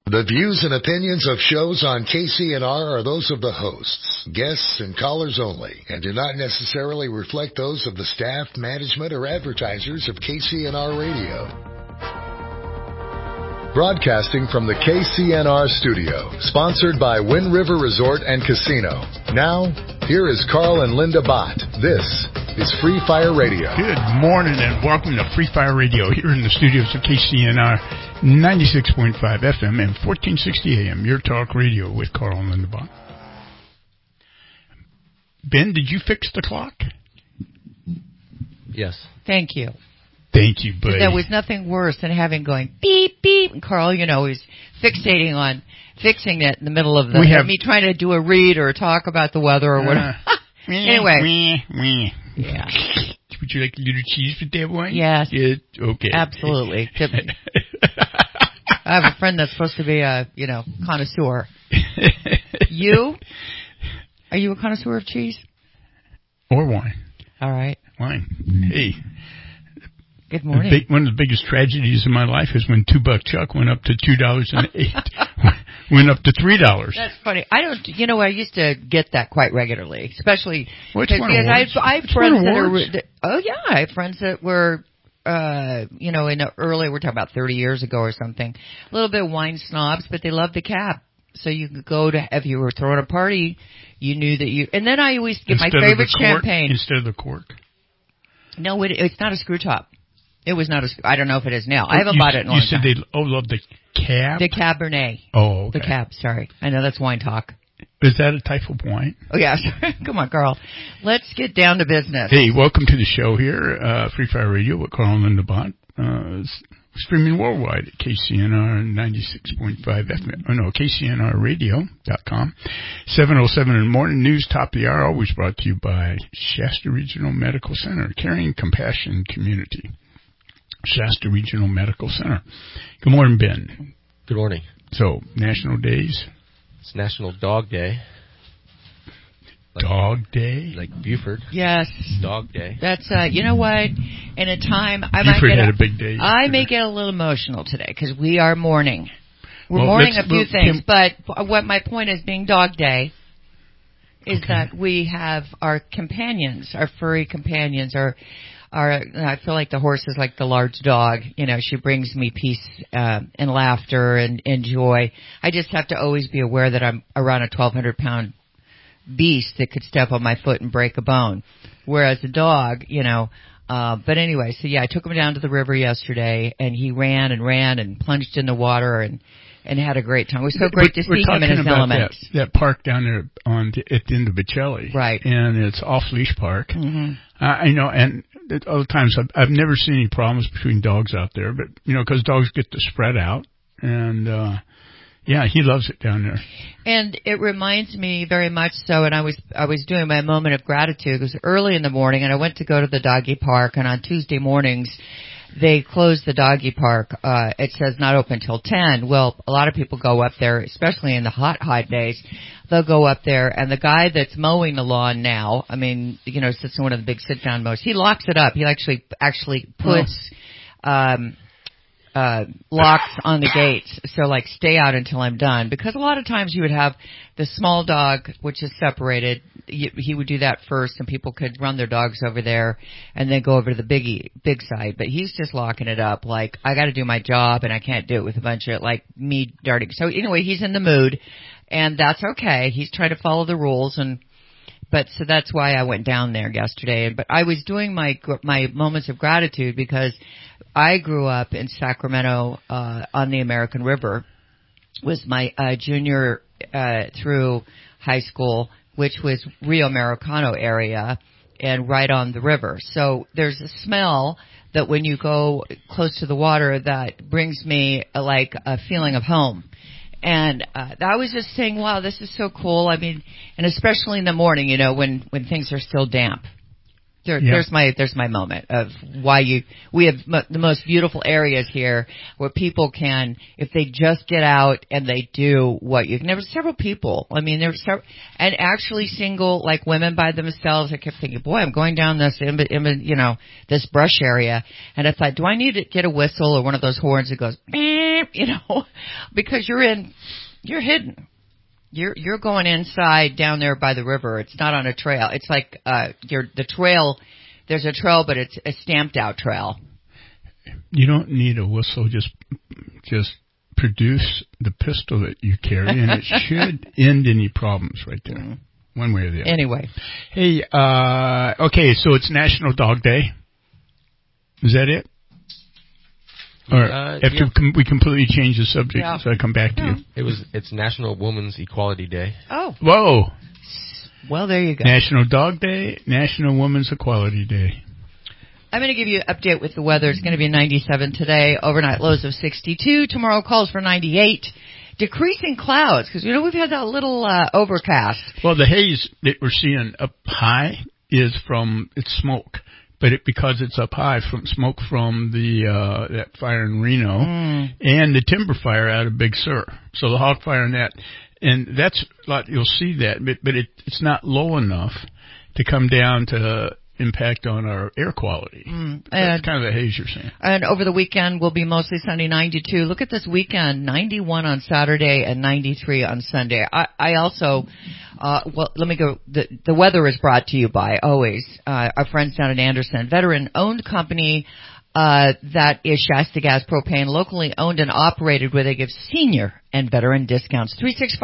The views and opinions of shows on KCNR are those of the hosts, guests, and callers only, and do not necessarily reflect those of the staff, management, or advertisers of KCNR Radio. Broadcasting from the KCNR studio, sponsored by Wind River Resort and Casino. Now, here is Carl and Linda Bott. This is Free Fire Radio. Good morning and welcome to Free Fire Radio here in the studios of KCNR 96.5 FM and 1460 AM, your talk radio with Carl and Linda Bott. Ben, did you fix the clock? Yes. Thank you. Thank you, buddy. There was nothing worse than having going beep, beep. And Carl, you know, is fixating on fixing it in the middle of me trying to do a read or talk about the weather or whatever. Anyway. Yeah. Would you like a little cheese with that one? Yes. Yeah, okay. Absolutely. I have a friend that's supposed to be a, connoisseur. You? Are you a connoisseur of cheese? Or wine. All right. Wine. Hey. Good morning. One of the biggest tragedies of my life is when $2 Chuck went up to $2.08. Went up to $3. That's funny. I used to get that quite regularly, especially because I have friends that are. I have friends that were, in the early. We're talking about 30 years ago or something. A little bit of wine snobs, but they loved the cab. So you could go to if you were throwing a party, you knew that you. And then I always get my favorite champagne instead of the cork. No, it's not a screw top. It was not I don't know if it is now. I haven't bought it in a long time. You said they love the cab? The Cabernet. Oh, okay. The cab, sorry. I know that's wine talk. Is that a type of wine? Oh, yeah. Come on, Carl. Let's get down to business. Hey, welcome to the show here, Free Fire Radio with Carl and Linda Bott. Streaming worldwide at KCNR 96.5 FM. KCNRradio.com. 7:07 in the morning. News top of the hour, always brought to you by Shasta Regional Medical Center, Caring Compassion Community. Shasta Regional Medical Center. Good morning, Ben. Good morning. So, national days? It's National Dog Day. Dog Day? Like Buford. Yes. Dog Day. That's, you know what? In a time, Buford had a big day. I may get a little emotional today because we are mourning. We're mourning a few things, but what my point is being Dog Day is that we have our companions, our furry companions, I feel like the horse is like the large dog. She brings me peace and laughter and joy. I just have to always be aware that I'm around a 1,200-pound beast that could step on my foot and break a bone. Whereas a dog, but anyway, so yeah, I took him down to the river yesterday, and he ran and plunged in the water and had a great time. It was so great to see him in his element. That park down there at the end of Bocelli. Right. And it's off-leash park. Mm-hmm. I know, and other times I've never seen any problems between dogs out there, but, because dogs get to spread out. And, he loves it down there. And it reminds me very much so, and I was doing my moment of gratitude. It was early in the morning, and I went to go to the doggy park, and on Tuesday mornings, they close the doggy park. It says not open till 10. Well, a lot of people go up there, especially in the hot days. They'll go up there, and the guy that's mowing the lawn now, sits in one of the big sit-down mows. He locks it up. He actually puts locks on the gates. So, stay out until I'm done. Because a lot of times you would have the small dog, which is separated. He would do that first, and people could run their dogs over there and then go over to the big side. But he's just locking it up. I got to do my job, and I can't do it with a bunch of, me darting. So, anyway, he's in the mood, and that's okay. He's trying to follow the rules, so that's why I went down there yesterday. But I was doing my moments of gratitude because I grew up in Sacramento on the American River. Was my junior through high school, which was Rio Americano area and right on the river. So there's a smell that when you go close to the water that brings me a feeling of home. And I was just saying, wow, this is so cool. I mean, and especially in the morning, when things are still damp. There's my moment of why we have the most beautiful areas here where people can, if they just get out and they do what you can. There were several people. I mean, and actually single, like women by themselves. I kept thinking, boy, I'm going down this, this brush area, and I thought, do I need to get a whistle or one of those horns that goes, beep, because you're hidden. You're going inside down there by the river. It's not on a trail. It's like the trail. There's a trail, but it's a stamped out trail. You don't need a whistle. Just produce the pistol that you carry, and it should end any problems right there, one way or the other. Anyway, hey, okay, so it's National Dog Day. Is that it? Or after we completely change the subject, so I come back to you. It's National Women's Equality Day. Oh. Whoa. Well, there you go. National Dog Day, National Women's Equality Day. I'm going to give you an update with the weather. It's going to be 97 today, overnight lows of 62. Tomorrow calls for 98. Decreasing clouds, because, we've had that little overcast. Well, the haze that we're seeing up high is it's smoke. But because it's up high from smoke from that fire in Reno and the timber fire out of Big Sur. So the hog fire and that, and that's a lot, you'll see that, but it's not low enough to come down to impact on our air quality. That's kind of the haze you're saying. And over the weekend will be mostly sunny, 92. Look at this weekend, 91 on Saturday and 93 on Sunday. I also, let me go. The weather is brought to you by always our friends down in Anderson, veteran-owned company that is Shasta Gas Propane, locally owned and operated, where they give senior and veteran discounts.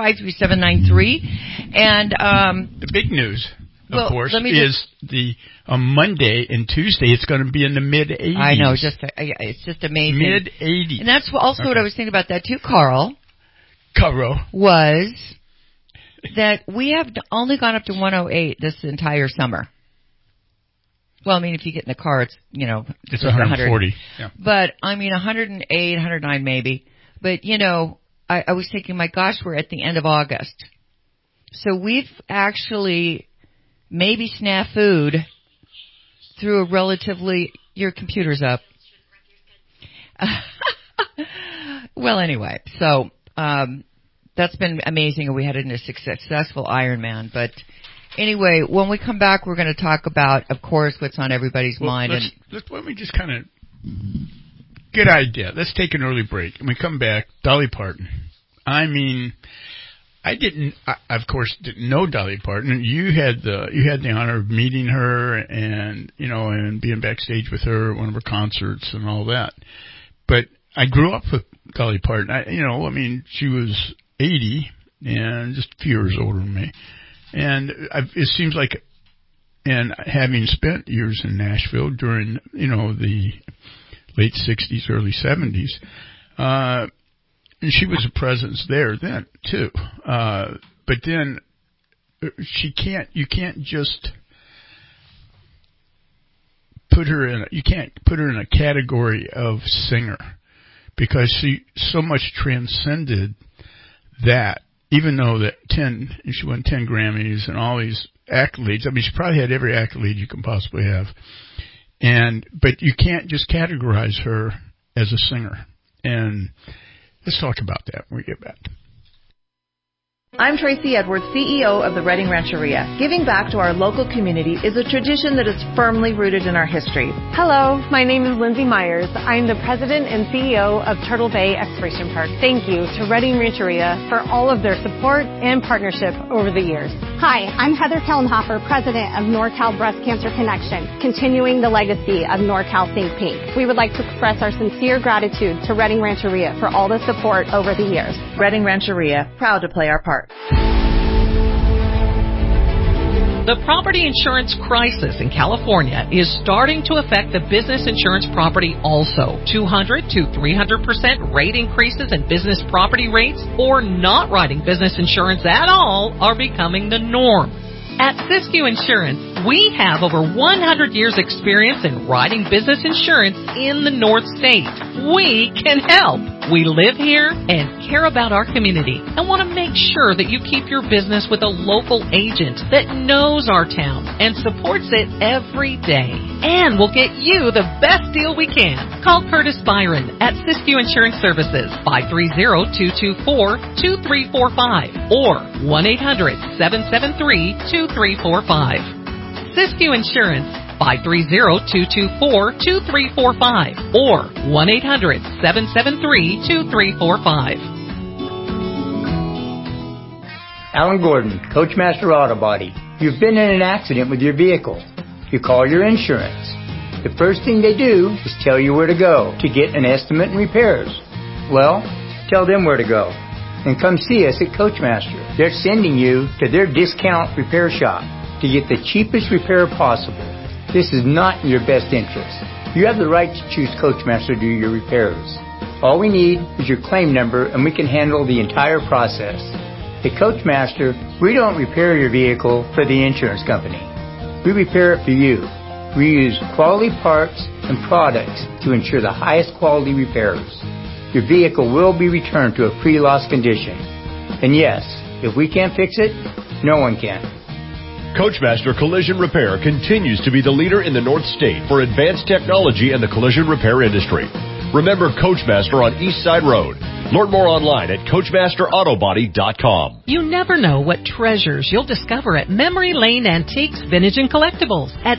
365-3793. And the big news, of course, is on Monday and Tuesday, it's going to be in the mid-80s. I know, it's just amazing. Mid-80s. And that's also what I was thinking about that too, Carl. Was that we have only gone up to 108 this entire summer. Well, I mean, if you get in the car, it's, it's 140. Yeah. But, 108, 109 maybe. But, I was thinking, my gosh, we're at the end of August. So we've actually maybe snafu'd through a relatively, your computer's up. Well, anyway, so, that's been amazing, and we had a successful Ironman. But anyway, when we come back, we're going to talk about, of course, what's on everybody's mind. Let me just kind of, good idea. Let's take an early break. And we come back, Dolly Parton. I of course, didn't know Dolly Parton. You had the honor of meeting her and being backstage with her at one of her concerts and all that. But I grew up with Dolly Parton. She was 80 and just a few years older than me. And it seems like, and having spent years in Nashville during, the late 60s, early 70s, and she was a presence there then, too. But then you can't just put her in a category of singer, because she so much transcended that. Even though she won 10 Grammys and all these accolades. She probably had every accolade you can possibly have. But you can't just categorize her as a singer. And let's talk about that when we get back. I'm Tracy Edwards, CEO of the Redding Rancheria. Giving back to our local community is a tradition that is firmly rooted in our history. Hello, my name is Lindsay Myers. I'm the president and CEO of Turtle Bay Exploration Park. Thank you to Redding Rancheria for all of their support and partnership over the years. Hi, I'm Heather Kellenhofer, president of NorCal Breast Cancer Connection, continuing the legacy of NorCal Think Pink. We would like to express our sincere gratitude to Redding Rancheria for all the support over the years. Redding Rancheria, proud to play our part. The property insurance crisis in California is starting to affect the business insurance property also. 200 to 300% rate increases in business property rates, or not writing business insurance at all, are becoming the norm. At Siskiyou Insurance, we have over 100 years experience in writing business insurance in the North State. We can help. We live here and care about our community and want to make sure that you keep your business with a local agent that knows our town and supports it every day. And we'll get you the best deal we can. Call Curtis Byron at Siskiyou Insurance Services, 530-224-2345 or 1-800-773-2345. Siskiyou Insurance, 530-224-2345 or 1-800-773-2345. Alan Gordon, Coachmaster Auto Body. You've been in an accident with your vehicle. You call your insurance. The first thing they do is tell you where to go to get an estimate and repairs. Well, tell them where to go. And come see us at Coachmaster. They're sending you to their discount repair shop to get the cheapest repair possible. This is not in your best interest. You have the right to choose Coachmaster to do your repairs. All we need is your claim number and we can handle the entire process. At Coachmaster, we don't repair your vehicle for the insurance company. We repair it for you. We use quality parts and products to ensure the highest quality repairs. Your vehicle will be returned to a pre-loss condition. And yes, if we can't fix it, no one can. Coachmaster Collision Repair continues to be the leader in the North State for advanced technology in the collision repair industry. Remember Coachmaster on East Side Road. Learn more online at CoachmasterAutobody.com. You never know what treasures you'll discover at Memory Lane Antiques, Vintage and Collectibles at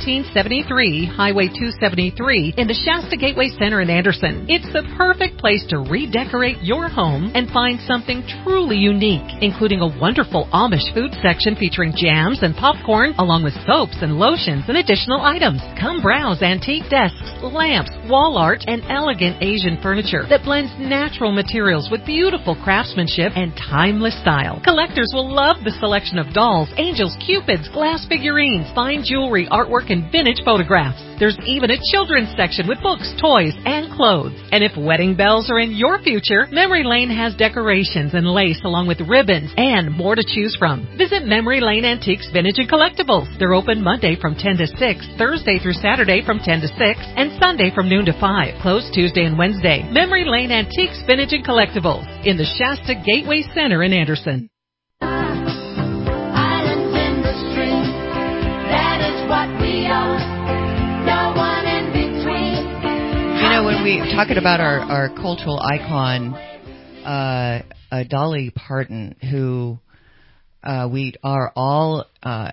1773 Highway 273 in the Shasta Gateway Center in Anderson. It's the perfect place to redecorate your home and find something truly unique, including a wonderful Amish food section featuring jams and popcorn, along with soaps and lotions and additional items. Come browse antique desks, lamps, wall art, and elegant Asian furniture that blends natural materials with beautiful craftsmanship and timeless style. Collectors will love the selection of dolls, angels, cupids, glass figurines, fine jewelry, artwork, and vintage photographs. There's even a children's section with books, toys, and clothes. And if wedding bells are in your future, Memory Lane has decorations and lace along with ribbons and more to choose from. Visit Memory Lane Antiques, Vintage and Collectibles. They're open Monday from 10 to 6, Thursday through Saturday from 10 to 6, and Sunday from noon to 5. Closed Tuesday and Wednesday. Memory Lane Antiques, Vintage and Collectibles in the Shasta Gateway Center in Anderson. Islands in the stream, that is what we are. No one in between. You know, when we talking about our cultural icon, Dolly Parton, who we are all,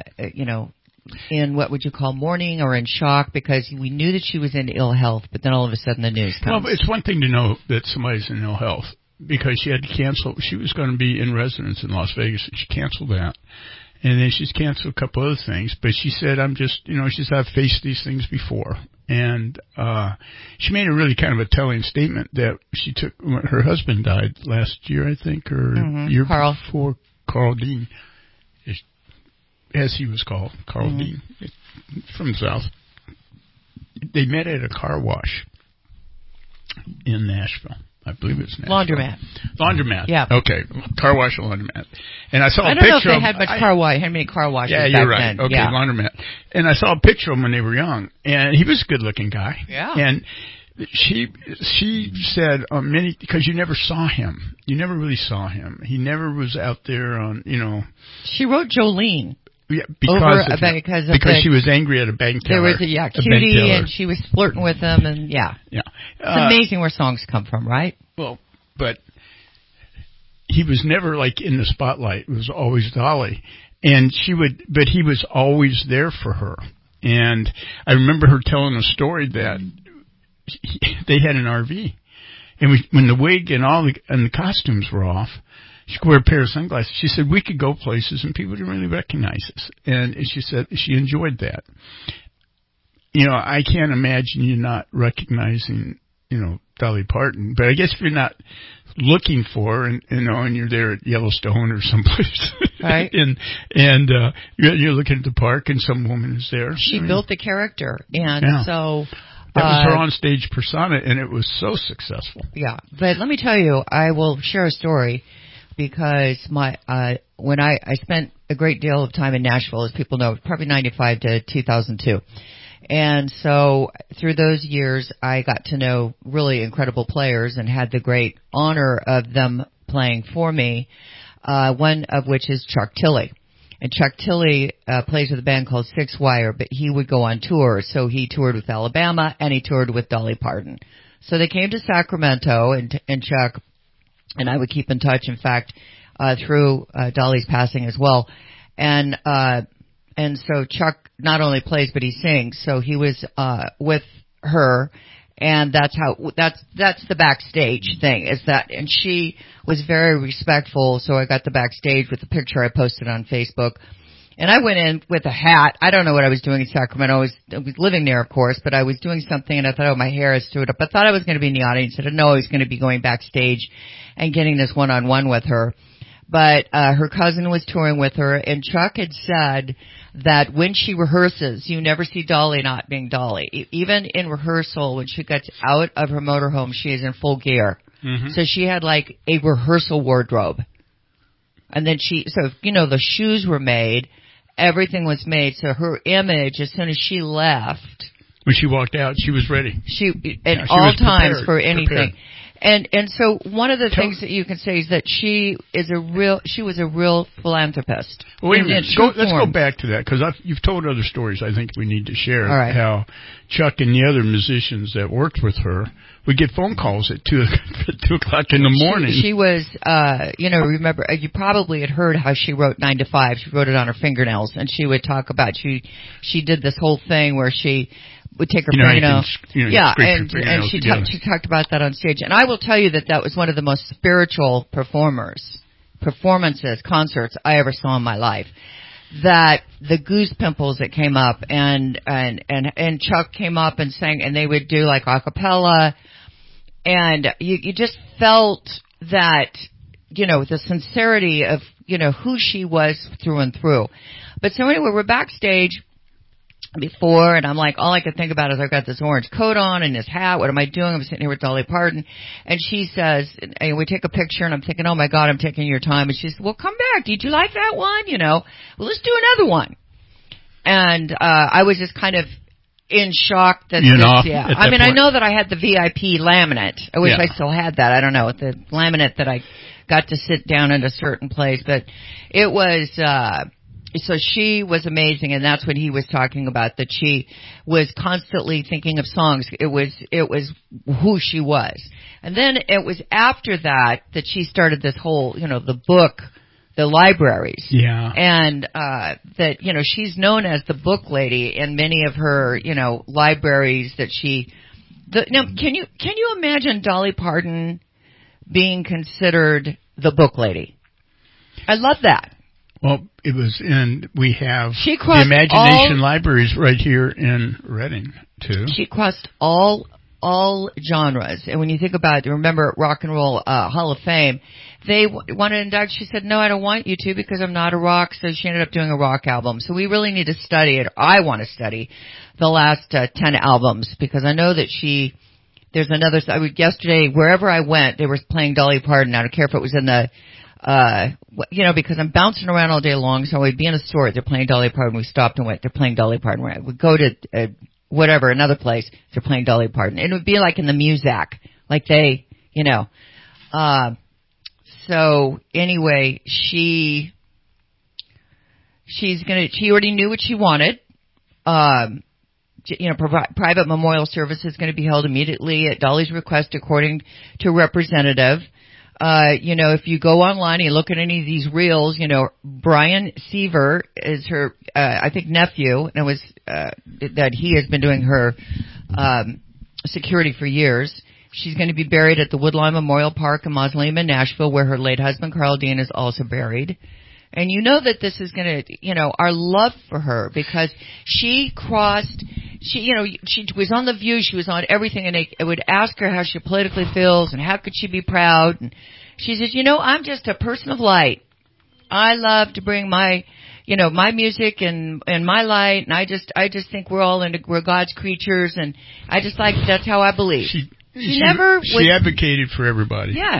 in what would you call mourning or in shock because we knew that she was in ill health, but then all of a sudden the news comes. Well, it's one thing to know that somebody's in ill health because she had to cancel. She was going to be in residence in Las Vegas, and she canceled that. And then she's canceled a couple other things, but she said, I've faced these things before. And she made a really kind of a telling statement that she took, her husband died last year, I think, or year before, Carl Dean. As he was called, Carl Dean, from the South. They met at a car wash in Nashville. I believe it's Nashville. Laundromat. Yeah. Okay. Car wash and laundromat. And I saw a picture of... I don't know if they had many car washes back then. Yeah, you're right. Okay, yeah. Laundromat. And I saw a picture of him when they were young. And he was a good-looking guy. Yeah. And she said because you never saw him. You never really saw him. He never was out there on, She wrote Jolene. Yeah, because she was angry at a bank teller. There was a cutie, and she was flirting with him, and yeah. It's amazing where songs come from, right? Well, but he was never in the spotlight. It was always Dolly, and he was always there for her. And I remember her telling a story that they had an RV, and when the wig and the costumes were off. She could wear a pair of sunglasses. She said we could go places and people didn't really recognize us. And she said she enjoyed that. I can't imagine you not recognizing, Dolly Parton. But I guess if you're not looking for her and you're there at Yellowstone or someplace, right? and you're looking at the park and some woman is there. She built the character, and so. That was her on-stage persona, and it was so successful. Yeah, but let me tell you, I will share a story. Because when I spent a great deal of time in Nashville, as people know, probably 95 to 2002, And so through those years, I got to know really incredible players and had the great honor of them playing for me, one of which is Chuck Tilley. And Chuck Tilley plays with a band called Six Wire, but he would go on tour. So he toured with Alabama and he toured with Dolly Parton. So they came to Sacramento, and Chuck and I would keep in touch, in fact, through Dolly's passing as well. And so Chuck not only plays, but he sings. So he was with her, and that's the backstage thing, is that, and she was very respectful, so I got the backstage with the picture I posted on Facebook. And I went in with a hat. I don't know what I was doing in Sacramento. I was living there, of course, but I was doing something, and I thought, oh, my hair is screwed up. I thought I was going to be in the audience. I didn't know I was going to be going backstage and getting this one-on-one with her. But her cousin was touring with her, and Chuck had said that when she rehearses, you never see Dolly not being Dolly. Even in rehearsal, when she gets out of her motorhome, she is in full gear. Mm-hmm. So she had like a rehearsal wardrobe. And then the shoes were made. Everything was made. So her image, as soon as she left, when she walked out, she was ready. She all times for anything. Prepared. And so one of the things that you can say is that she was a real philanthropist. Well, wait a minute. Let's go back to that, because you've told other stories I think we need to share. All right. How Chuck and the other musicians that worked with her would get phone calls at 2 o'clock in the morning. She was, remember, you probably had heard how she wrote 9 to 5. She wrote it on her fingernails, and she would talk about, she did this whole thing where she would take her fingernails. And she talked about that on stage. And I will tell you that was one of the most spiritual performances, concerts I ever saw in my life. That the goose pimples that came up, and Chuck came up and sang, and they would do like a cappella, and you just felt that, the sincerity of, who she was through and through. But so anyway, we're backstage before, and I'm like, all I could think about is I've got this orange coat on and this hat. What am I doing? I'm sitting here with Dolly Parton. And she says, and we take a picture, and I'm thinking, oh my God, I'm taking your time. And she says, well, come back. Did you like that one? Well, let's do another one. And I was just kind of in shock that I know that I had the VIP laminate. I wish I still had that. I don't know, the laminate that I got to sit down in a certain place, but it was so she was amazing, and that's what he was talking about, that she was constantly thinking of songs. It was who she was. And then it was after that she started this whole, the book, the libraries. Yeah. And that, she's known as the book lady in many of her, libraries that now, can you imagine Dolly Parton being considered the book lady? I love that. Well, it was we have the Imagination Libraries right here in Reading, too. She crossed all genres. And when you think about it, remember Rock and Roll Hall of Fame, they wanted to induct. She said, no, I don't want you to, because I'm not a rock. So she ended up doing a rock album. So we really need to study it. I want to study the last 10 albums, because I know that there's another, yesterday, wherever I went, they were playing Dolly Parton. I don't care if it was in the, because I'm bouncing around all day long, so I'd be in a store, they're playing Dolly Parton, we stopped and went, they're playing Dolly Parton. We'd go to, another place, they're playing Dolly Parton. It would be like in the Muzak, like they, so anyway, she already knew what she wanted. Private memorial service is going to be held immediately at Dolly's request, according to Representative. If you go online and you look at any of these reels, Brian Seaver is her, I think, nephew, and it was, that he has been doing her, security for years. She's going to be buried at the Woodlawn Memorial Park and Mausoleum in Nashville, where her late husband, Carl Dean, is also buried. And you know that this is going to, our love for her, because she was on The View, she was on everything, and they would ask her how she politically feels and how could she be proud. And she says, I'm just a person of light. I love to bring my music and my light, and I just think we're God's creatures, and I just that's how I believe. She advocated for everybody. Yeah.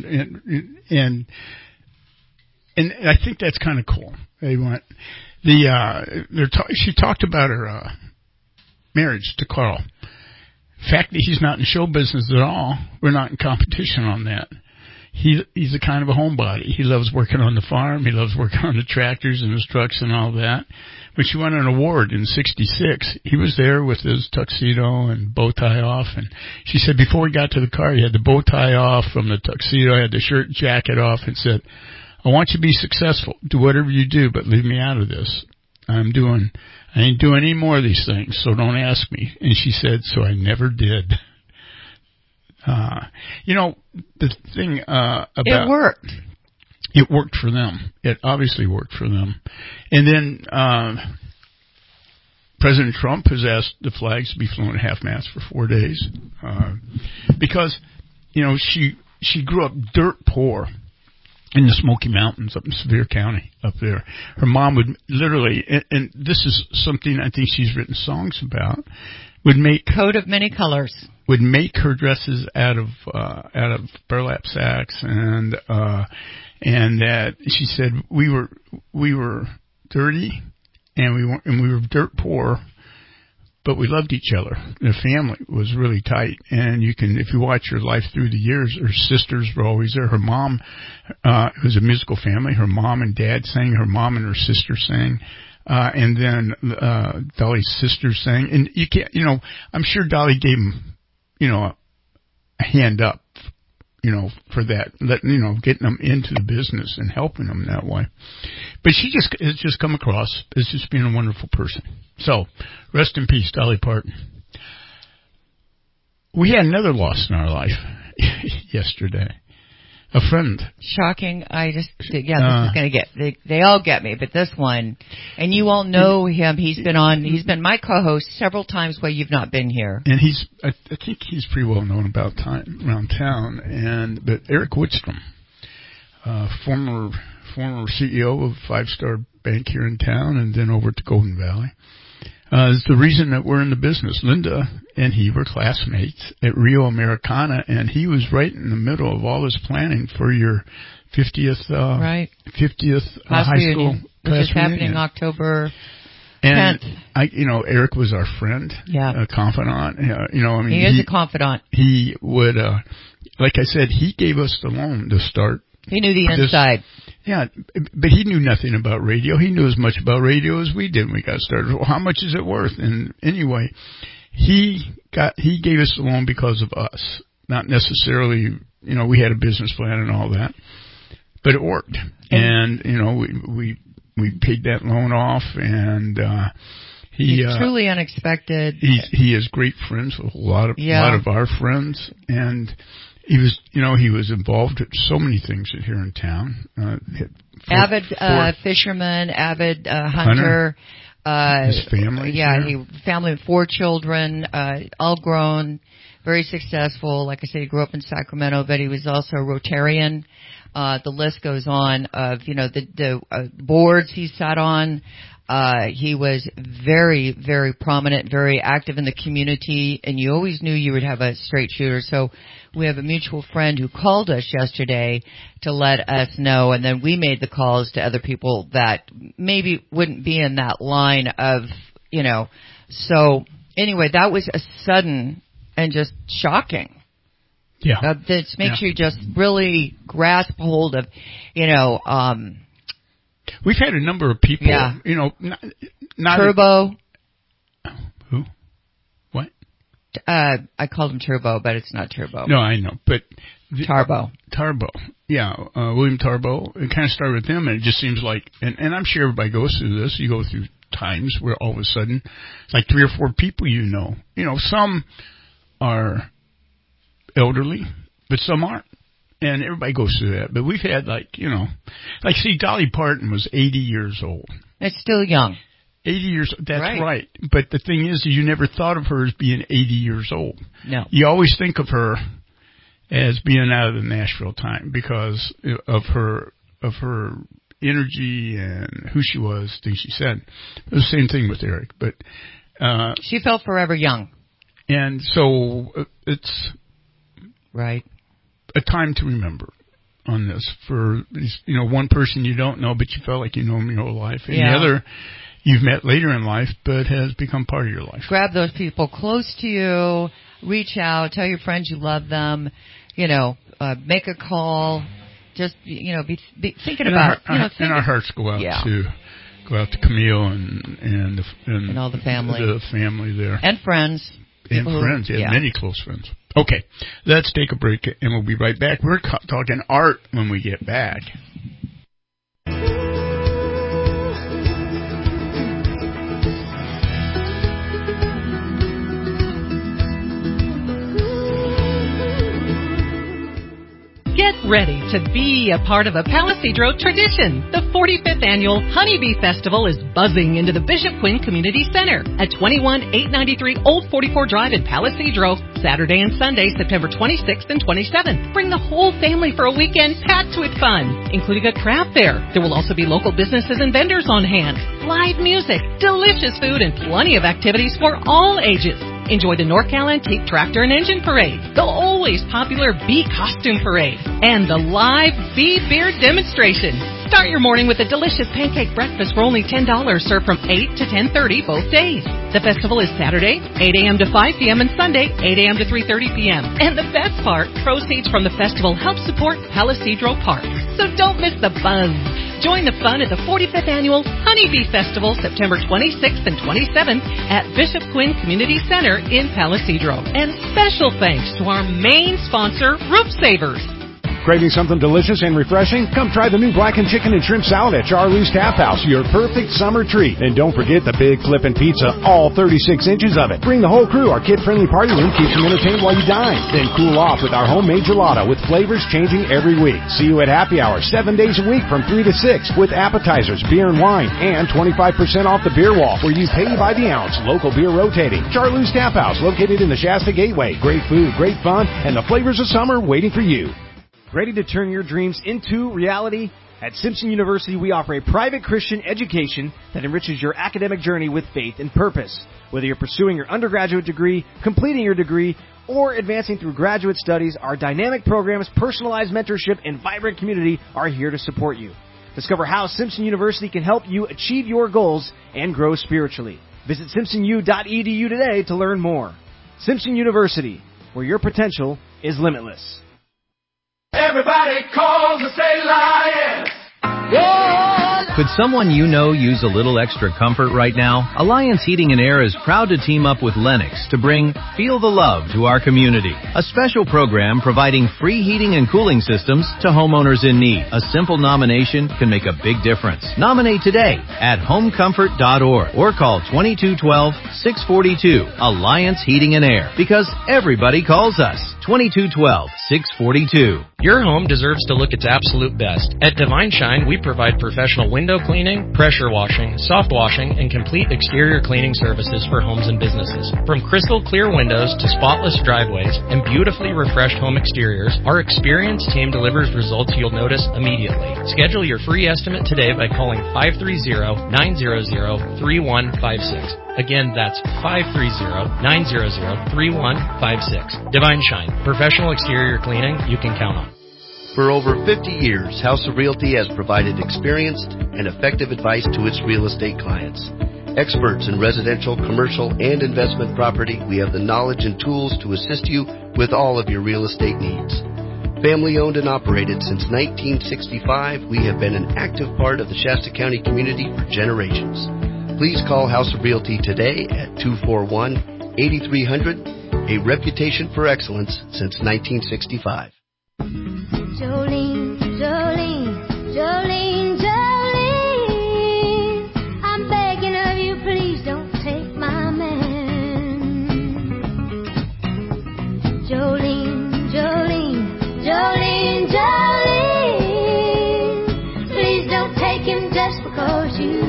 And I think that's kind of cool. They want she talked about her marriage to Carl. The fact that he's not in show business at all, we're not in competition on that. He's a kind of a homebody. He loves working on the farm. He loves working on the tractors and his trucks and all that. When she won an award in '66, he was there with his tuxedo and bow tie off. And she said before he got to the car, he had the bow tie off from the tuxedo, had the shirt and jacket off, and said, I want you to be successful. Do whatever you do, but leave me out of this. I ain't doing any more of these things, so don't ask me. And she said, so I never did. The thing about it worked. It worked for them. It obviously worked for them. And then President Trump has asked the flags to be flown at half-mast for 4 days because, she grew up dirt poor in the Smoky Mountains up in Sevier County up there. Her mom would literally, and this is something I think she's written songs about, would make coat of many colors. Would make her dresses out of burlap sacks and that she said we were dirty and we were dirt poor, but we loved each other. The family was really tight, and if you watch her life through the years, her sisters were always there. Her mom, it was a musical family. Her mom and dad sang. Her mom and her sister sang. And then Dolly's sister sang. And you can't, I'm sure Dolly gave him, a hand up, for that, getting them into the business and helping them that way. But she has just come across as just being a wonderful person. So, rest in peace, Dolly Parton. We had another loss in our life yesterday. A friend. Shocking. This is going to get, they all get me, but this one, and you all know him. He's been my co-host several times while you've not been here. And I think he's pretty well known around town. But Eric Woodstrom, former CEO of Five Star Bank here in town and then over to Golden Valley. Is the reason that we're in the business. Linda and he were classmates at Rio Americana, and he was right in the middle of all this planning for your 50th high school which is happening October 10th. And Eric was our friend, a confidant. He is a confidant. He would, like I said, he gave us the loan to start. He knew the inside. Yeah, but he knew nothing about radio. He knew as much about radio as we did when we got started. Well, how much is it worth? And anyway, he gave us the loan because of us. Not necessarily, we had a business plan and all that, but it worked. And we paid that loan off, and he's truly unexpected. He is great friends with a lot of our friends, and he was involved in so many things here in town. Avid fisherman, avid hunter. His family. Family with 4 children, all grown, very successful. Like I said, he grew up in Sacramento, but he was also a Rotarian. The list goes on of, the boards he sat on. He was very, very prominent, very active in the community, and you always knew you would have a straight shooter. So we have a mutual friend who called us yesterday to let us know, and then we made the calls to other people that maybe wouldn't be in that line of, So anyway, that was a sudden and just shocking. Yeah. This makes you just really grasp hold of, We've had a number of people, not Turbo. Who? What? I called him Turbo, but it's not Turbo. No, I know, but Tarbo. Yeah, William Tarbo. It kind of started with him, and it just seems like, and I'm sure everybody goes through this. You go through times where all of a sudden, it's like 3 or 4 people some are elderly, but some aren't. And everybody goes through that. But we've had Dolly Parton was 80 years old. It's still young. 80 years, that's right. But the thing is, you never thought of her as being 80 years old. No. You always think of her as being out of the Nashville time because of her energy and who she was, things she said. It was the same thing with Eric. But she felt forever young. And so it's right. A time to remember on this for one person you don't know, but you felt like you know him your whole life, and the other you've met later in life, but has become part of your life. Grab those people close to you. Reach out. Tell your friends you love them. Make a call. Just be thinking about. And our hearts go out to Camille and all the family, there, and friends, many close friends. Okay, let's take a break, and we'll be right back. We're talking art when we get back. Get ready to be a part of a Palisadro tradition. The 45th Annual Honeybee Festival is buzzing into the Bishop Quinn Community Center at 21893 Old 44 Drive in Palisadro, Saturday and Sunday, September 26th and 27th. Bring the whole family for a weekend packed with fun, including a craft fair. There will also be local businesses and vendors on hand, live music, delicious food, and plenty of activities for all ages. Enjoy the NorCal Antique Tractor and Engine Parade, the always popular Bee Costume Parade, and the live Bee Beer Demonstration. Start your morning with a delicious pancake breakfast for only $10, served from 8 to 10:30 both days. The festival is Saturday, 8 a.m. to 5 p.m. and Sunday, 8 a.m. to 3:30 p.m. And the best part, proceeds from the festival help support Palisadro Park. So don't miss the buzz. Join the fun at the 45th Annual Honeybee Festival, September 26th and 27th at Bishop Quinn Community Center in Palisadro. And special thanks to our main sponsor, Roof Savers. Craving something delicious and refreshing? Come try the new blackened chicken and shrimp salad at Charlie's Tap House, your perfect summer treat. And don't forget the big flippin' pizza, all 36 inches of it. Bring the whole crew. Our kid-friendly party room keeps you entertained while you dine. Then cool off with our homemade gelato with flavors changing every week. See you at happy hour 7 days a week from 3 to 6 with appetizers, beer and wine, and 25% off the beer wall where you pay by the ounce. Local beer rotating. Charlie's Tap House, located in the Shasta Gateway. Great food, great fun, and the flavors of summer waiting for you. Ready to turn your dreams into reality? At Simpson University, we offer a private Christian education that enriches your academic journey with faith and purpose. Whether you're pursuing your undergraduate degree, completing your degree, or advancing through graduate studies, our dynamic programs, personalized mentorship, and vibrant community are here to support you. Discover how Simpson University can help you achieve your goals and grow spiritually. Visit simpsonu.edu today to learn more. Simpson University, where your potential is limitless. Everybody calls and say lion. Could someone you know use a little extra comfort right now? Alliance Heating and Air is proud to team up with Lennox to bring Feel the Love to our community. A special program providing free heating and cooling systems to homeowners in need. A simple nomination can make a big difference. Nominate today at homecomfort.org or call 2212-642 Alliance Heating and Air, because everybody calls us. 2212-642. Your home deserves to look its absolute best. At Divine Shine, we provide professional window cleaning, pressure washing, soft washing, and complete exterior cleaning services for homes and businesses. From crystal clear windows to spotless driveways and beautifully refreshed home exteriors, our experienced team delivers results you'll notice immediately. Schedule your free estimate today by calling 530-900-3156. Again, that's 530-900-3156. Divine Shine, professional exterior cleaning you can count on. For over 50 years, House of Realty has provided experienced and effective advice to its real estate clients. Experts in residential, commercial, and investment property, we have the knowledge and tools to assist you with all of your real estate needs. Family owned and operated since 1965, we have been an active part of the Shasta County community for generations. Please call House of Realty today at 241-8300, a reputation for excellence since 1965. Jolene, Jolene, Jolene, Jolene, I'm begging of you, please don't take my man. Jolene, Jolene, Jolene, Jolene, please don't take him just because you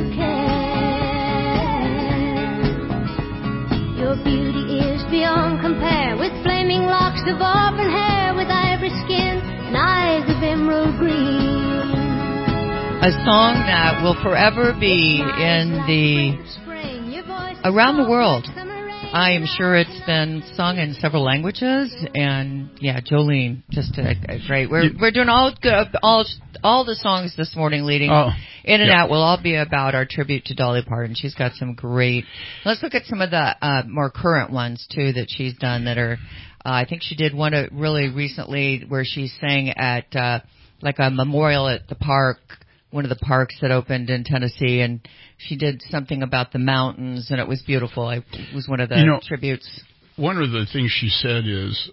can. Your beauty is beyond compare, with flaming locks of auburn hair, with ivory skin, eyes of emerald green. A song that will forever be in around the world. I am sure it's been sung in several languages, and yeah, Jolene, just a great. We're doing all the songs this morning leading In and Out will all be about our tribute to Dolly Parton. She's got some great. Let's look at some of the more current ones too that she's done that are. I think she did one really recently where she sang at like a memorial at the park, one of the parks that opened in Tennessee, and she did something about the mountains, and it was beautiful. It was one of the tributes. One of the things she said is,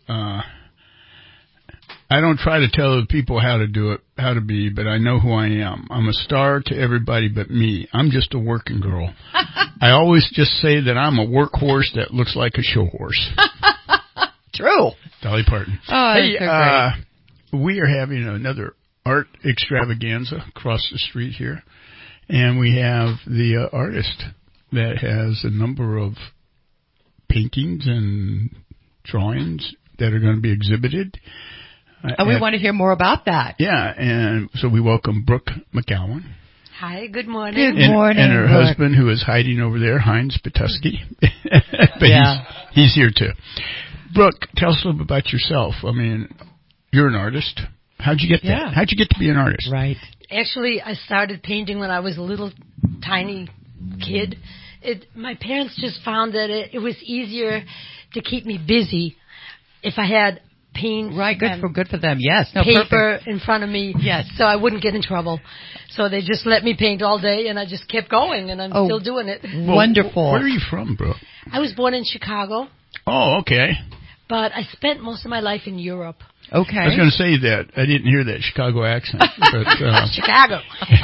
I don't try to tell the people how to do it, how to be, but I know who I am. I'm a star to everybody but me. I'm just a working girl. I always just say that I'm a workhorse that looks like a show horse. True. Dolly Parton. Oh, hey, so great. We are having another art extravaganza across the street here, and we have the artist that has a number of paintings and drawings that are going to be exhibited. And we want to hear more about that. Yeah, and so we welcome Brooke McGowan. Hi, good morning. Good morning. And her Brooke. husband, who is hiding over there, Heinz Patuski. But he's here too. Brooke, tell us a little bit about yourself. I mean, you're an artist. How'd you get that? How'd you get to be an artist? Right. Actually, I started painting when I was a little tiny kid. My parents just found that it was easier to keep me busy if I had paint. Right, good for them. Yes, no, paper perfect. in front of me. Yes, so I wouldn't get in trouble. So they just let me paint all day, and I just kept going, and I'm still doing it. Well, wonderful. Where are you from, Brooke? I was born in Chicago. Oh, okay. But I spent most of my life in Europe. Okay. I was going to say that. I didn't hear that Chicago accent. But, Chicago.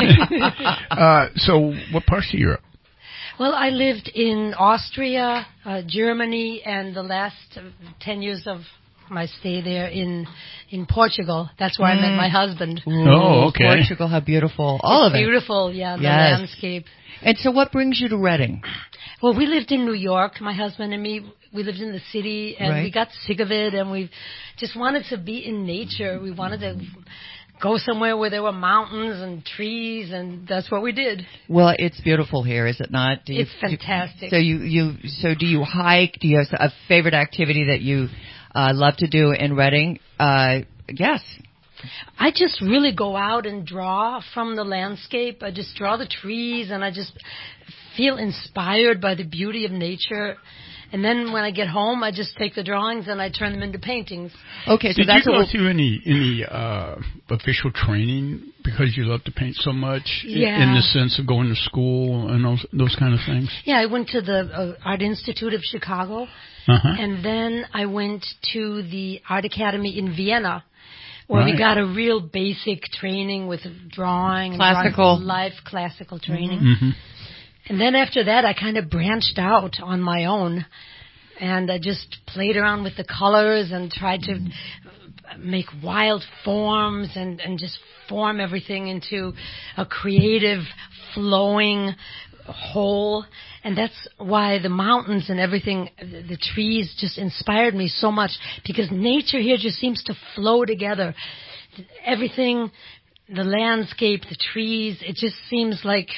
So what parts of Europe? Well, I lived in Austria, Germany, and the last 10 years of my stay there in Portugal. That's where I met my husband. Ooh, oh, okay. Portugal, how beautiful. All of it. Beautiful, yeah, the landscape. And so what brings you to Reading? Well, we lived in New York, my husband and me. We lived in the city, and we got sick of it, and we just wanted to be in nature. We wanted to go somewhere where there were mountains and trees, and that's what we did. Well, it's beautiful here, is it not? It's fantastic. So do you hike? Do you have a favorite activity that you love to do in Reading? Yes. I just really go out and draw from the landscape. I just draw the trees, and I just feel inspired by the beauty of nature. And then when I get home, I just take the drawings and I turn them into paintings. Okay, so did you go through any official training because you love to paint so much? Yeah. In the sense of going to school and those kind of things? Yeah, I went to the Art Institute of Chicago, and then I went to the Art Academy in Vienna, where we got a real basic training with drawing, classical training. Mm-hmm. And then after that, I kind of branched out on my own, and I just played around with the colors and tried to make wild forms and just form everything into a creative, flowing whole. And that's why the mountains and everything, the trees just inspired me so much, because nature here just seems to flow together. Everything, the landscape, the trees, it just seems like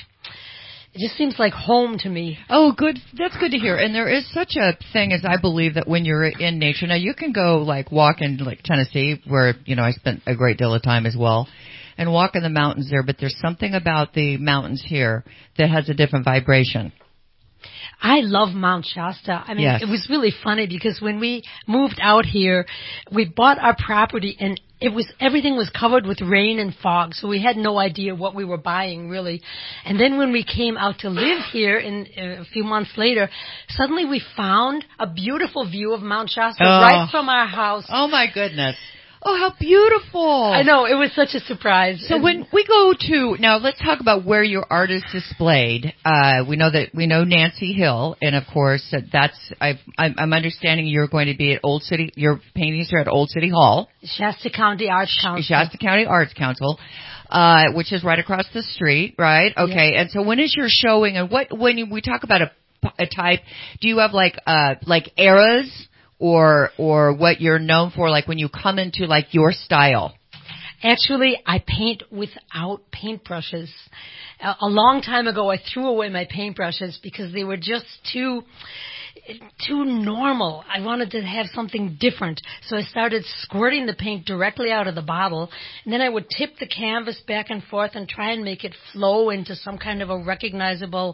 home to me. Oh, good. That's good to hear. And there is such a thing as I believe that when you're in nature, now you can go like walk in like Tennessee, where, I spent a great deal of time as well, and walk in the mountains there, but there's something about the mountains here that has a different vibration. I love Mount Shasta. I mean, It was really funny because when we moved out here, we bought our property and everything was covered with rain and fog, so we had no idea what we were buying, really. And then when we came out to live here a few months later, suddenly we found a beautiful view of Mount Shasta right from our house. Oh, my goodness. Oh, how beautiful. I know, it was such a surprise. So when we go to, now let's talk about where your art is displayed. We know Nancy Hill, and of course I'm understanding you're going to be at Old City, your paintings are at Old City Hall. Shasta County Arts Council. Shasta County Arts Council, which is right across the street, right? Okay, and so when is your showing, and when we talk about a type, do you have like eras? Or what you're known for, like when you come into like your style? Actually, I paint without paintbrushes. A long time ago, I threw away my paintbrushes because they were just too too normal. I wanted to have something different. So I started squirting the paint directly out of the bottle, and then I would tip the canvas back and forth and try and make it flow into some kind of a recognizable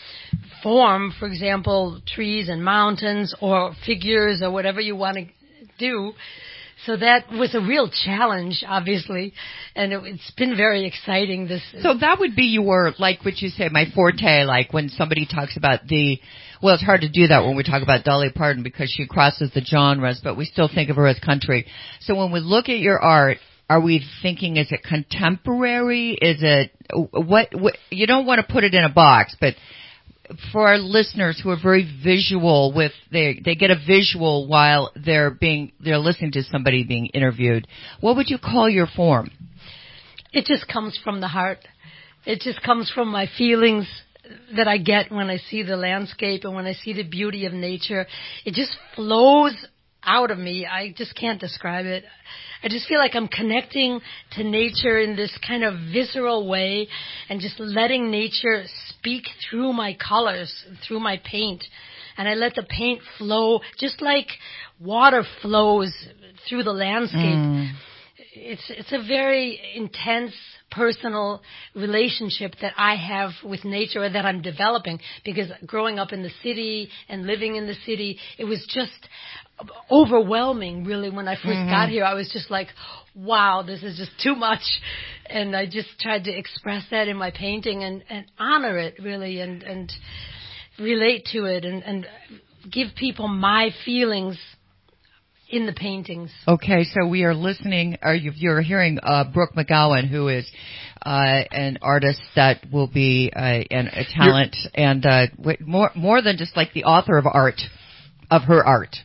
form. For example, trees and mountains or figures or whatever you want to do. So that was a real challenge, obviously, and it's been very exciting. So that would be your, like what you say, my forte, like when somebody talks about well, it's hard to do that when we talk about Dolly Parton because she crosses the genres, but we still think of her as country. So when we look at your art, are we thinking, is it contemporary? Is it, what you don't want to put it in a box, but for our listeners who are very visual they get a visual while they're listening to somebody being interviewed. What would you call your form? It just comes from the heart. It just comes from my feelings that I get when I see the landscape and when I see the beauty of nature. It just flows out of me. I just can't describe it. I just feel like I'm connecting to nature in this kind of visceral way and just letting nature speak through my colors, through my paint. And I let the paint flow just like water flows through the landscape. It's a very intense, personal relationship that I have with nature, or that I'm developing, because growing up in the city and living in the city, it was just overwhelming, really. When I first got here, I was just like, wow, this is just too much. And I just tried to express that in my painting and honor it, really, and relate to it and give people my feelings in the paintings. Okay, so we are listening, you're hearing Brooke McGowan, who is an artist that will be a talent, and more than just like the author of her art.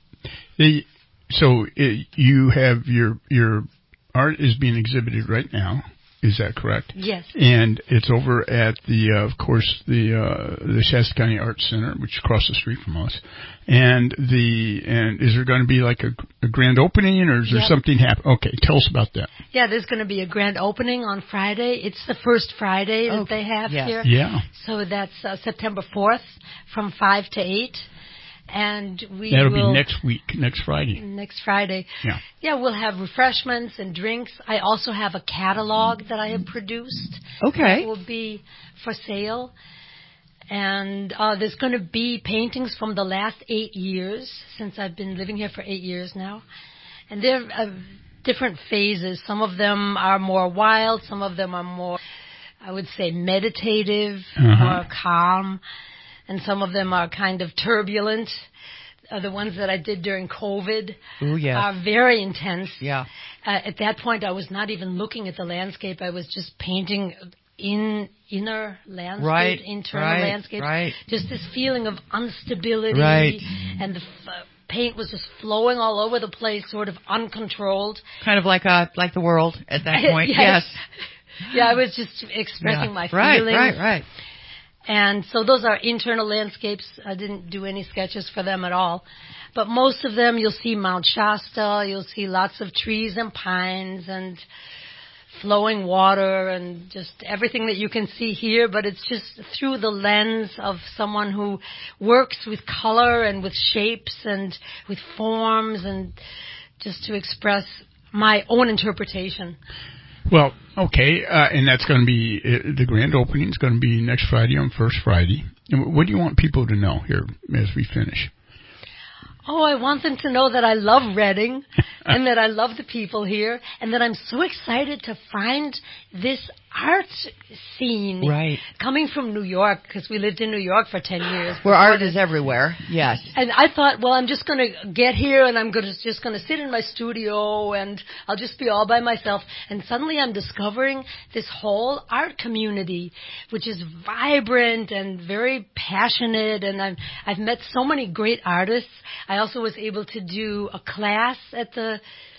So you have your art is being exhibited right now. Is that correct? Yes. And it's over at of course, the Shasta County Arts Center, which is across the street from us. And is there going to be like a grand opening, or is there something happen? Okay, tell us about that. Yeah, there's going to be a grand opening on Friday. It's the first Friday that they have here. Yeah. So that's September 4th from 5 to 8. And that'll be next week, next Friday. Next Friday. Yeah. Yeah, we'll have refreshments and drinks. I also have a catalog that I have produced. Okay. That will be for sale. And there's going to be paintings from the last 8 years, since I've been living here for 8 years now. And they're different phases. Some of them are more wild. Some of them are more, I would say, meditative, more calm. And some of them are kind of turbulent. The ones that I did during COVID are very intense. Yeah. At that point, I was not even looking at the landscape. I was just painting inner landscape, internal landscape. Right. Just this feeling of instability. Right. And the paint was just flowing all over the place, sort of uncontrolled. Kind of like the world at that point. Yes. Yeah, I was just expressing my feelings. Right. And so those are internal landscapes. I didn't do any sketches for them at all. But most of them, you'll see Mount Shasta. You'll see lots of trees and pines and flowing water and just everything that you can see here. But it's just through the lens of someone who works with color and with shapes and with forms, and just to express my own interpretation. Well, okay, and that's going to be, the grand opening is going to be next Friday, on First Friday. And what do you want people to know here as we finish? Oh, I want them to know that I love Reading and that I love the people here and that I'm so excited to find this art scene coming from New York, because we lived in New York for 10 years. Where art is everywhere, yes. And I thought, well, I'm just going to get here and I'm just going to sit in my studio and I'll just be all by myself. And suddenly I'm discovering this whole art community, which is vibrant and very passionate. And I've met so many great artists. I also was able to do a class at the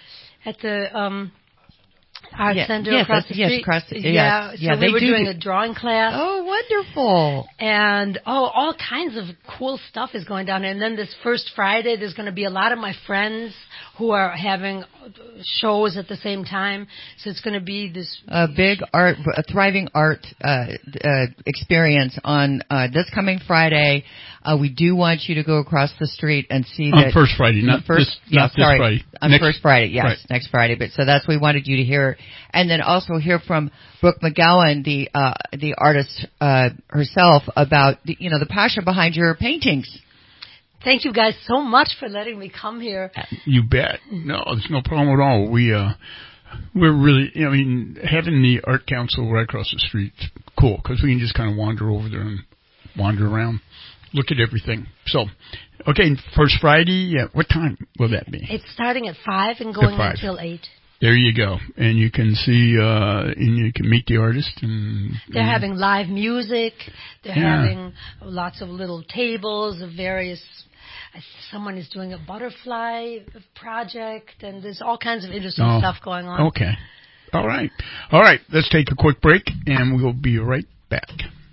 Art Center across the street. So we were doing a drawing class. Oh, wonderful. And, all kinds of cool stuff is going down. And then this first Friday, there's going to be a lot of my friends who are having shows at the same time. So it's going to be this a thriving art experience on this coming Friday. We do want you to go across the street and see that on first Friday, not this Friday. On first Friday, yes, right. Next Friday. But so that's what we wanted you to hear, and then also hear from Brooke McGowan, the artist herself, about the passion behind your paintings. Thank you guys so much for letting me come here. You bet. No, there's no problem at all. We're really, having the art council right across the street is cool because we can just kind of wander over there and wander around, look at everything. So, okay, first Friday, what time will that be? It's starting at 5 and going until 8. There you go. And you can see, and you can meet the artist. They're having live music. They're having lots of little tables of various. Someone is doing a butterfly project, and there's all kinds of interesting stuff going on. Okay. All right. Let's take a quick break, and we'll be right back.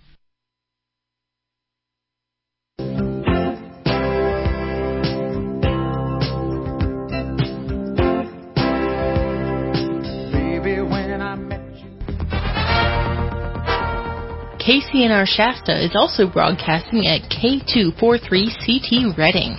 KCNR Shasta is also broadcasting at K243CT Reading.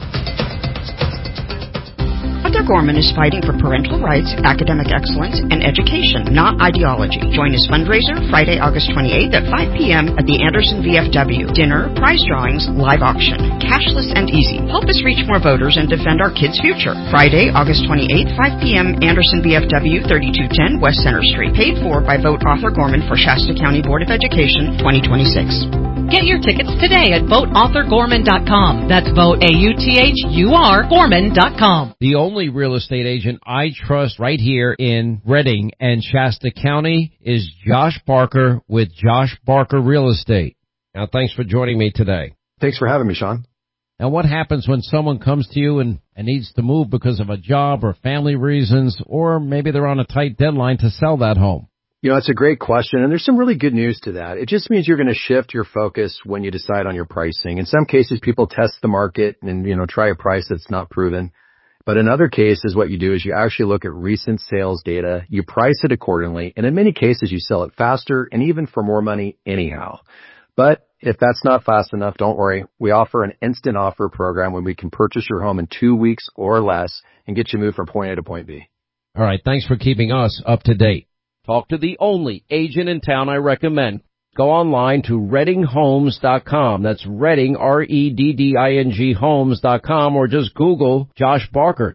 Dr. Gorman is fighting for parental rights, academic excellence, and education, not ideology. Join his fundraiser Friday, August 28th at 5 p.m. at the Anderson VFW. Dinner, prize drawings, live auction. Cashless and easy. Help us reach more voters and defend our kids' future. Friday, August 28th, 5 p.m. Anderson VFW, 3210 West Center Street. Paid for by Vote Arthur Gorman for Shasta County Board of Education 2026. Get your tickets today at voteauthorgorman.com. That's VoteAUTHUR Gorman.com. The only real estate agent I trust right here in Reading and Shasta County is Josh Barker with Josh Barker Real Estate. Now, thanks for joining me today. Thanks for having me, Sean. Now, what happens when someone comes to you and needs to move because of a job or family reasons, or maybe they're on a tight deadline to sell that home? It's a great question, and there's some really good news to that. It just means you're going to shift your focus when you decide on your pricing. In some cases, people test the market and, try a price that's not proven. But in other cases, what you do is you actually look at recent sales data, you price it accordingly, and in many cases, you sell it faster and even for more money anyhow. But if that's not fast enough, don't worry. We offer an instant offer program when we can purchase your home in 2 weeks or less and get you moved from point A to point B. All right, thanks for keeping us up to date. Talk to the only agent in town I recommend. Go online to ReadingHomes.com. That's Reading, REDDING Homes.com, or just Google Josh Barker.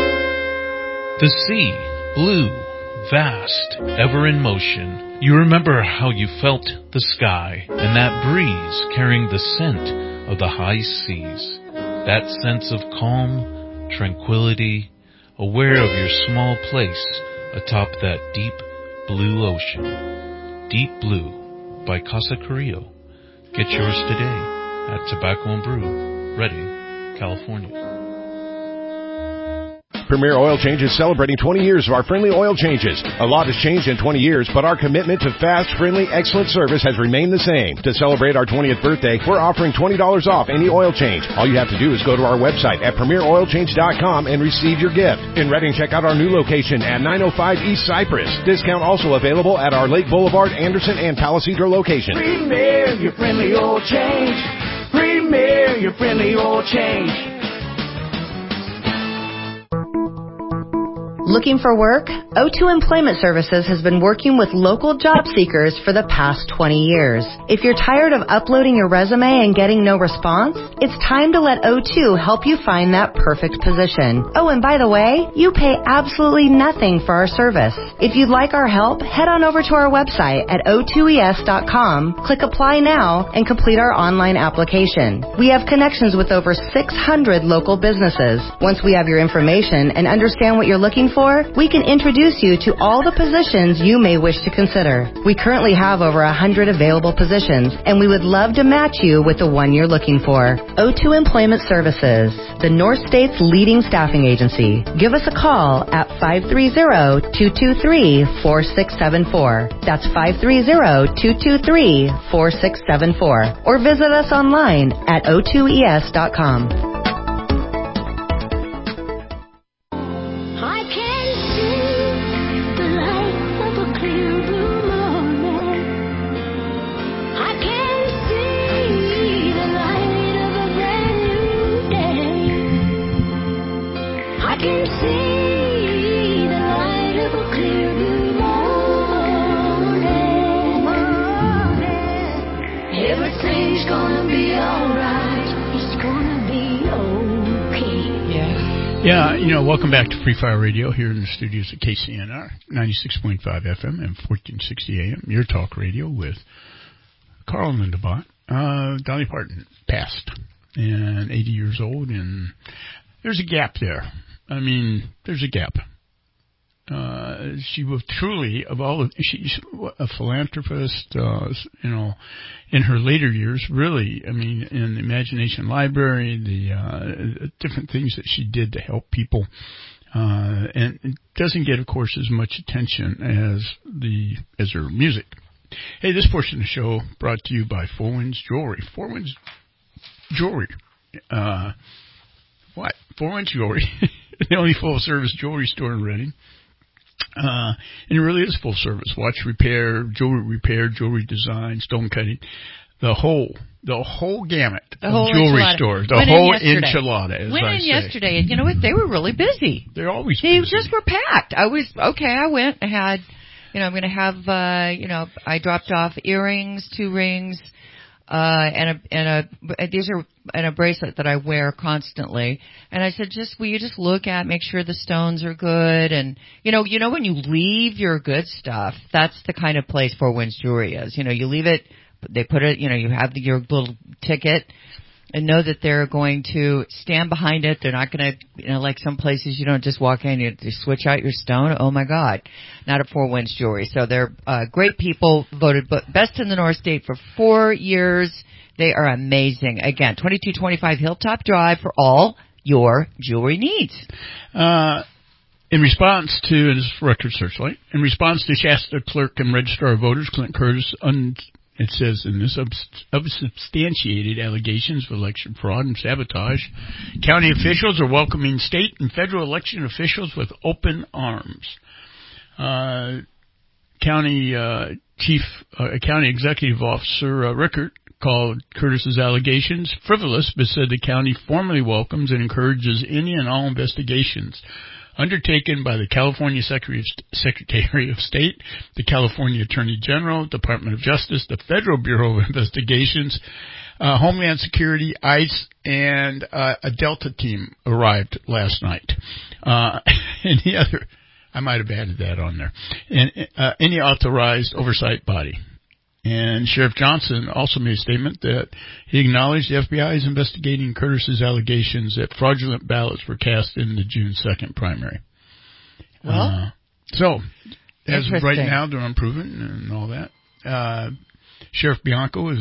The sea, blue, vast, ever in motion. You remember how you felt the sky and that breeze carrying the scent of the high seas. That sense of calm, tranquility, aware of your small place atop that deep blue ocean. Deep Blue by Casa Carrillo. Get yours today at Tobacco and Brew, Reading, California. Premier Oil Change is celebrating 20 years of our friendly oil changes. A lot has changed in 20 years, but our commitment to fast, friendly, excellent service has remained the same. To celebrate our 20th birthday, we're offering $20 off any oil change. All you have to do is go to our website at premieroilchange.com and receive your gift. In Reading, check out our new location at 905 East Cypress. Discount also available at our Lake Boulevard, Anderson, and Palisadro locations. Premier, your friendly oil change. Premier, your friendly oil change. Looking for work? O2 Employment Services has been working with local job seekers for the past 20 years. If you're tired of uploading your resume and getting no response, it's time to let O2 help you find that perfect position. Oh, and by the way, you pay absolutely nothing for our service. If you'd like our help, head on over to our website at o2es.com, click Apply Now, and complete our online application. We have connections with over 600 local businesses. Once we have your information and understand what you're looking for, we can introduce you to all the positions you may wish to consider. We currently have over 100 available positions, and we would love to match you with the one you're looking for. O2 Employment Services, the North State's leading staffing agency. Give us a call at 530-223-4674. That's 530-223-4674. Or visit us online at o2es.com. Yeah, welcome back to Free Fire Radio here in the studios at KCNR, 96.5 FM and 1460 AM, your talk radio with Carl Lindenbach. Dolly Parton passed, and 80 years old, and there's a gap there. I mean, there's a gap. She was truly, she's a philanthropist, in her later years, really, I mean, in the Imagination Library, the different things that she did to help people, and it doesn't get, of course, as much attention as her music. Hey, this portion of the show brought to you by Four Winds Jewelry. Four Winds Jewelry. What? Four Winds Jewelry. The only full-service jewelry store in Reading. And it really is full service. Watch repair, jewelry design, stone cutting. The whole gamut of jewelry stores. The whole enchilada, as I say. Went in yesterday, and you know what? They were really busy. They're always busy. They just were packed. I went and had, I'm going to have, I dropped off earrings, 2 rings, and a bracelet that I wear constantly. And I said, will you just look at, make sure the stones are good. And, when you leave your good stuff, that's the kind of place Four Winds Jewelry is. You leave it, they put it, you have your little ticket and know that they're going to stand behind it. They're not going to, like some places you don't just walk in, you switch out your stone. Oh my God. Not at Four Winds Jewelry. So they're, great people, voted best in the North State for 4 years. They are amazing. Again, 2225 Hilltop Drive for all your jewelry needs. In response to, this is Record Searchlight, in response to Shasta Clerk and Registrar of Voters Clint Curtis, it says in this, unsubstantiated allegations of election fraud and sabotage, county officials are welcoming state and federal election officials with open arms. County Executive Officer Rickert called Curtis's allegations frivolous, but said the county formally welcomes and encourages any and all investigations undertaken by the California Secretary of State, the California Attorney General, Department of Justice, the Federal Bureau of Investigations, Homeland Security, ICE, and a Delta team arrived last night. I might have added that on there. And any authorized oversight body. And Sheriff Johnson also made a statement that he acknowledged the FBI is investigating Curtis's allegations that fraudulent ballots were cast in the June 2nd primary. Well, so as of right now, they're unproven and all that. Sheriff Bianco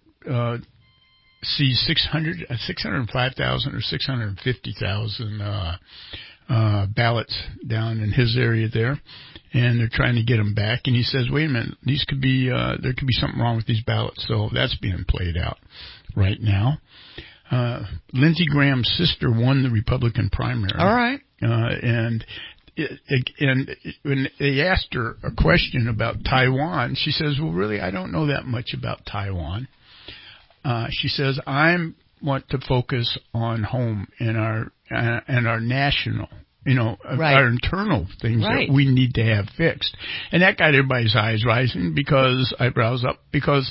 sees 605,000 or 650,000 ballots down in his area there, and they're trying to get them back. And he says, wait a minute, these could be there could be something wrong with these ballots. So that's being played out right now. Lindsey Graham's sister won the Republican primary. All right. And when they asked her a question about Taiwan, she says, well, really, I don't know that much about Taiwan. She says, I want to focus on home and our national, right. Our internal things right. that we need to have fixed. And that got everybody's eyes rising, eyebrows up, because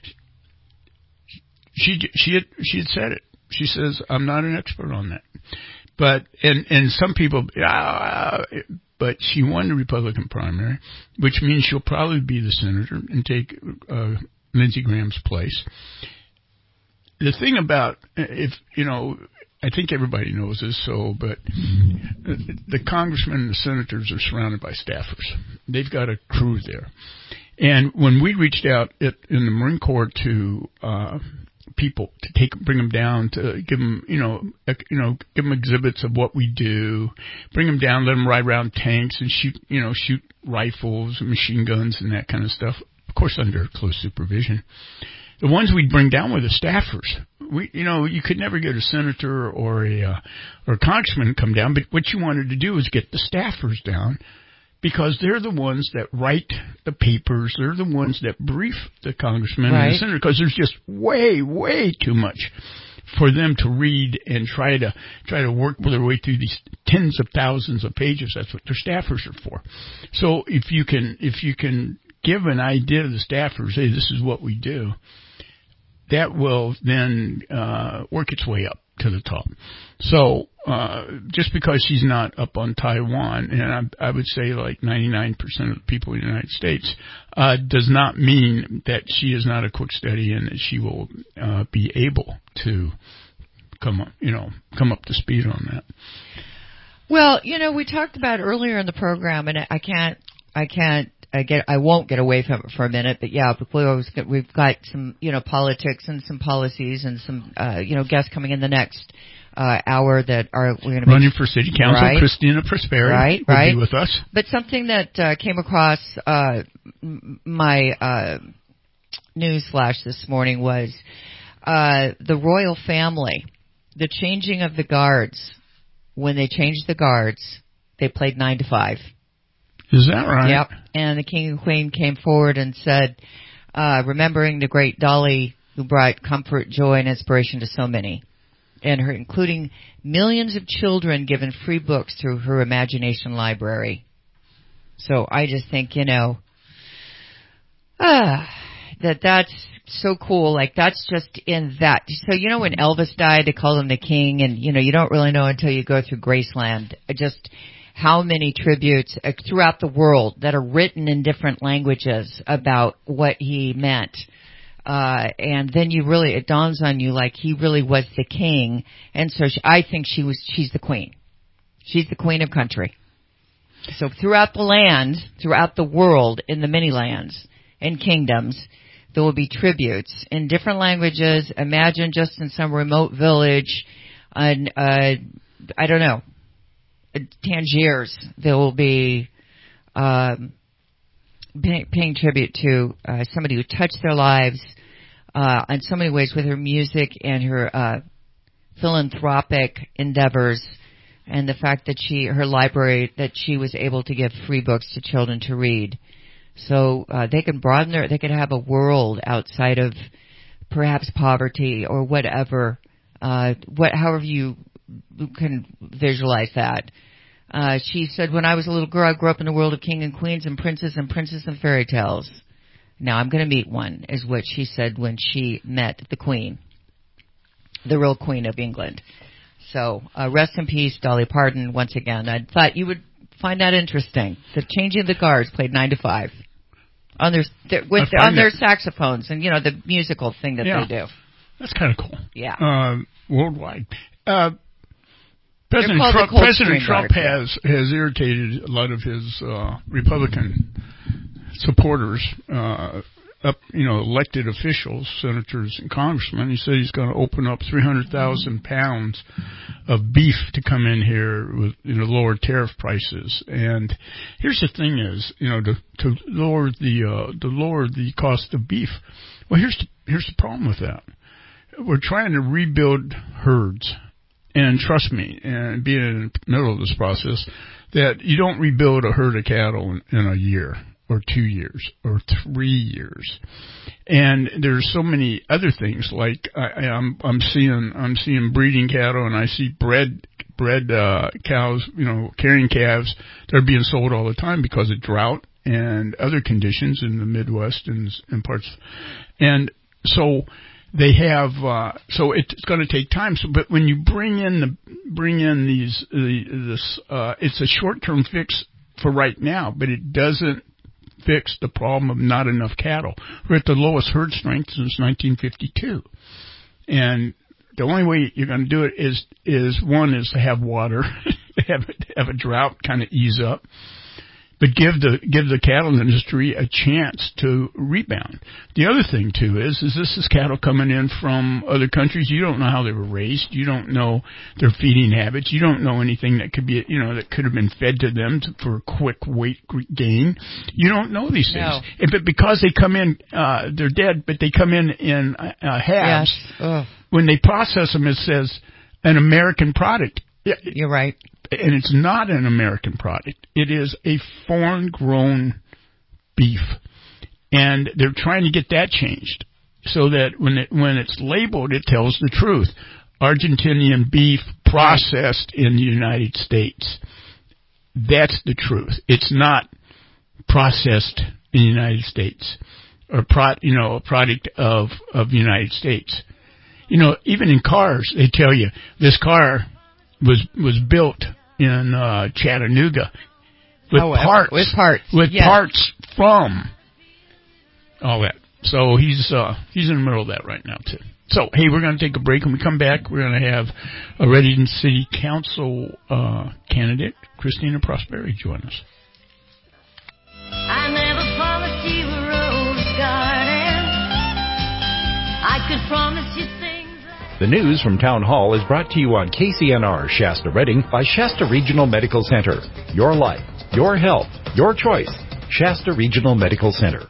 she had said it. She says, I'm not an expert on that. But, and some people, but she won the Republican primary, which means she'll probably be the senator and take Lindsey Graham's place. The thing about, I think everybody knows this, but the congressmen and the senators are surrounded by staffers. They've got a crew there. And when we reached out in the Marine Corps to people to bring them down, to give them, give them exhibits of what we do, bring them down, let them ride around tanks and shoot rifles and machine guns and that kind of stuff, of course under close supervision. The ones we'd bring down were the staffers. You could never get a senator or a congressman to come down, but what you wanted to do was get the staffers down, because they're the ones that write the papers. They're the ones that brief the congressman right. and the senator, because there's just way, way too much for them to read and try to work their way through these tens of thousands of pages. That's what their staffers are for. So if you can give an idea to the staffers, hey, this is what we do, that will then work its way up to the top. So, just because she's not up on Taiwan, and I would say like 99% of the people in the United States, does not mean that she is not a quick study and that she will, be able to come up to speed on that. Well, we talked about earlier in the program, and I won't get away from it for a minute, but yeah, we've got some, politics and some policies and some, guests coming in the next hour that we're going to be running for city council. Right. Christina Prosperi will be with us. But something that came across my news flash this morning was the royal family, the changing of the guards. When they changed the guards, they played 9 to 5. Is that right? Yep. And the king and queen came forward and said, remembering the great Dolly who brought comfort, joy, and inspiration to so many, and her, including millions of children given free books through her imagination library. So I just think, that's so cool. Like, that's just in that. So, when Elvis died, they called him the king, and, you don't really know until you go through Graceland just how many tributes throughout the world that are written in different languages about what he meant. And then it dawns on you like he really was the king. And so I think she's the queen. She's the queen of country. So throughout the land, throughout the world, in the many lands and kingdoms, there will be tributes in different languages. Imagine just in some remote village, I don't know, Tangiers, there will be paying tribute to somebody who touched their lives in so many ways with her music and her philanthropic endeavors, and the fact that her library, that she was able to give free books to children to read. So they can broaden they could have a world outside of perhaps poverty or whatever, however you can visualize that. She said, when I was a little girl, I grew up in the world of king and queens and princes and fairy tales. Now I'm going to meet one, is what she said when she met the queen, the real queen of England. So rest in peace, Dolly Parton, once again. I thought you would find that interesting. The changing of the guards played 9 to 5 on their saxophones and, the musical thing that they do. That's kind of cool. Yeah. Worldwide. President Trump has irritated a lot of his Republican supporters, elected officials, senators and congressmen. He said he's going to open up 300,000 pounds of beef to come in here with lower tariff prices. And here's the thing: is to lower the cost of beef. Well, here's the problem with that. We're trying to rebuild herds. And trust me, and being in the middle of this process, that you don't rebuild a herd of cattle in a year or 2 years or 3 years. And there's so many other things, like I'm seeing breeding cattle, and I see bred cows, carrying calves that are being sold all the time because of drought and other conditions in the Midwest and parts. And so they have, so it's going to take time. So, but when you bring in this, it's a short-term fix for right now, but it doesn't fix the problem of not enough cattle. We're at the lowest herd strength since 1952, and the only way you're going to do it is to have water, have a drought kind of ease up. But give the cattle industry a chance to rebound. The other thing too is this is cattle coming in from other countries. You don't know how they were raised. You don't know their feeding habits. You don't know anything that could be, that could have been fed to them for a quick weight gain. You don't know these things. No. But because they come in, they're dead, but they come in halves. Yes. When they process them, it says an American product. You're right. And it's not an American product. It is a foreign-grown beef. And they're trying to get that changed so that when it's labeled, it tells the truth. Argentinian beef processed in the United States. That's the truth. It's not processed in the United States or a product of the United States. You know, even in cars, they tell you this car was built in Chattanooga with parts. With yeah. parts from all that. So he's in the middle of that right now, too. So, hey, we're going to take a break. When we come back, we're going to have a Reddington City Council candidate, Christina Prosperi, join us. I never promised you a rose garden. I could promise you things like... The news from Town Hall is brought to you on KCNR Shasta Redding by Shasta Regional Medical Center. Your life, your health, your choice. Shasta Regional Medical Center.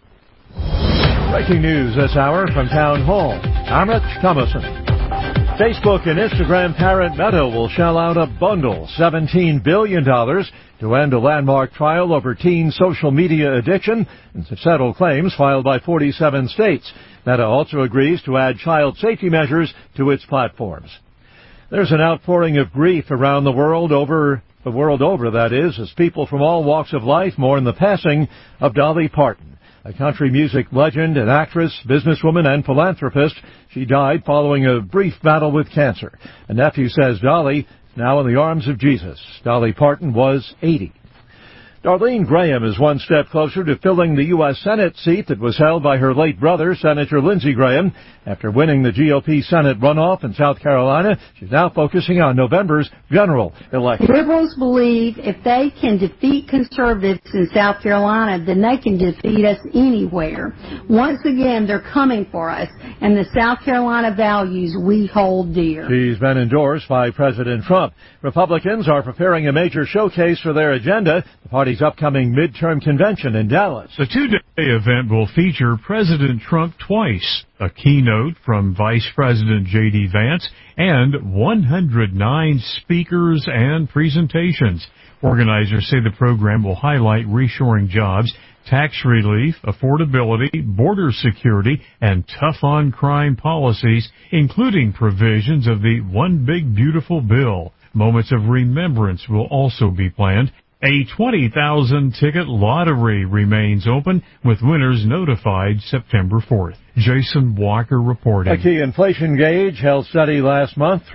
Breaking news this hour from Town Hall. I'm Rich Thomason. Facebook and Instagram parent Meta will shell out a bundle, $17 billion, to end a landmark trial over teen social media addiction and to settle claims filed by 47 states. Meta also agrees to add child safety measures to its platforms. There's an outpouring of grief around the world over, that is, as people from all walks of life mourn the passing of Dolly Parton. A country music legend, an actress, businesswoman, and philanthropist. She died following a brief battle with cancer. A nephew says Dolly is now in the arms of Jesus. Dolly Parton was 80. Darlene Graham is one step closer to filling the U.S. Senate seat that was held by her late brother, Senator Lindsey Graham. After winning the GOP Senate runoff in South Carolina, she's now focusing on November's general election. Liberals believe if they can defeat conservatives in South Carolina, then they can defeat us anywhere. Once again, they're coming for us, and the South Carolina values we hold dear. She's been endorsed by President Trump. Republicans are preparing a major showcase for their agenda, the party's upcoming midterm convention in Dallas. The two-day event will feature President Trump twice, a keynote from Vice President J.D. Vance, and 109 speakers and presentations. Organizers say the program will highlight reshoring jobs, tax relief, affordability, border security, and tough-on-crime policies, including provisions of the One Big Beautiful Bill. Moments of remembrance will also be planned. A 20,000-ticket lottery remains open, with winners notified September 4th. Jason Walker reporting. A key inflation gauge held steady last month,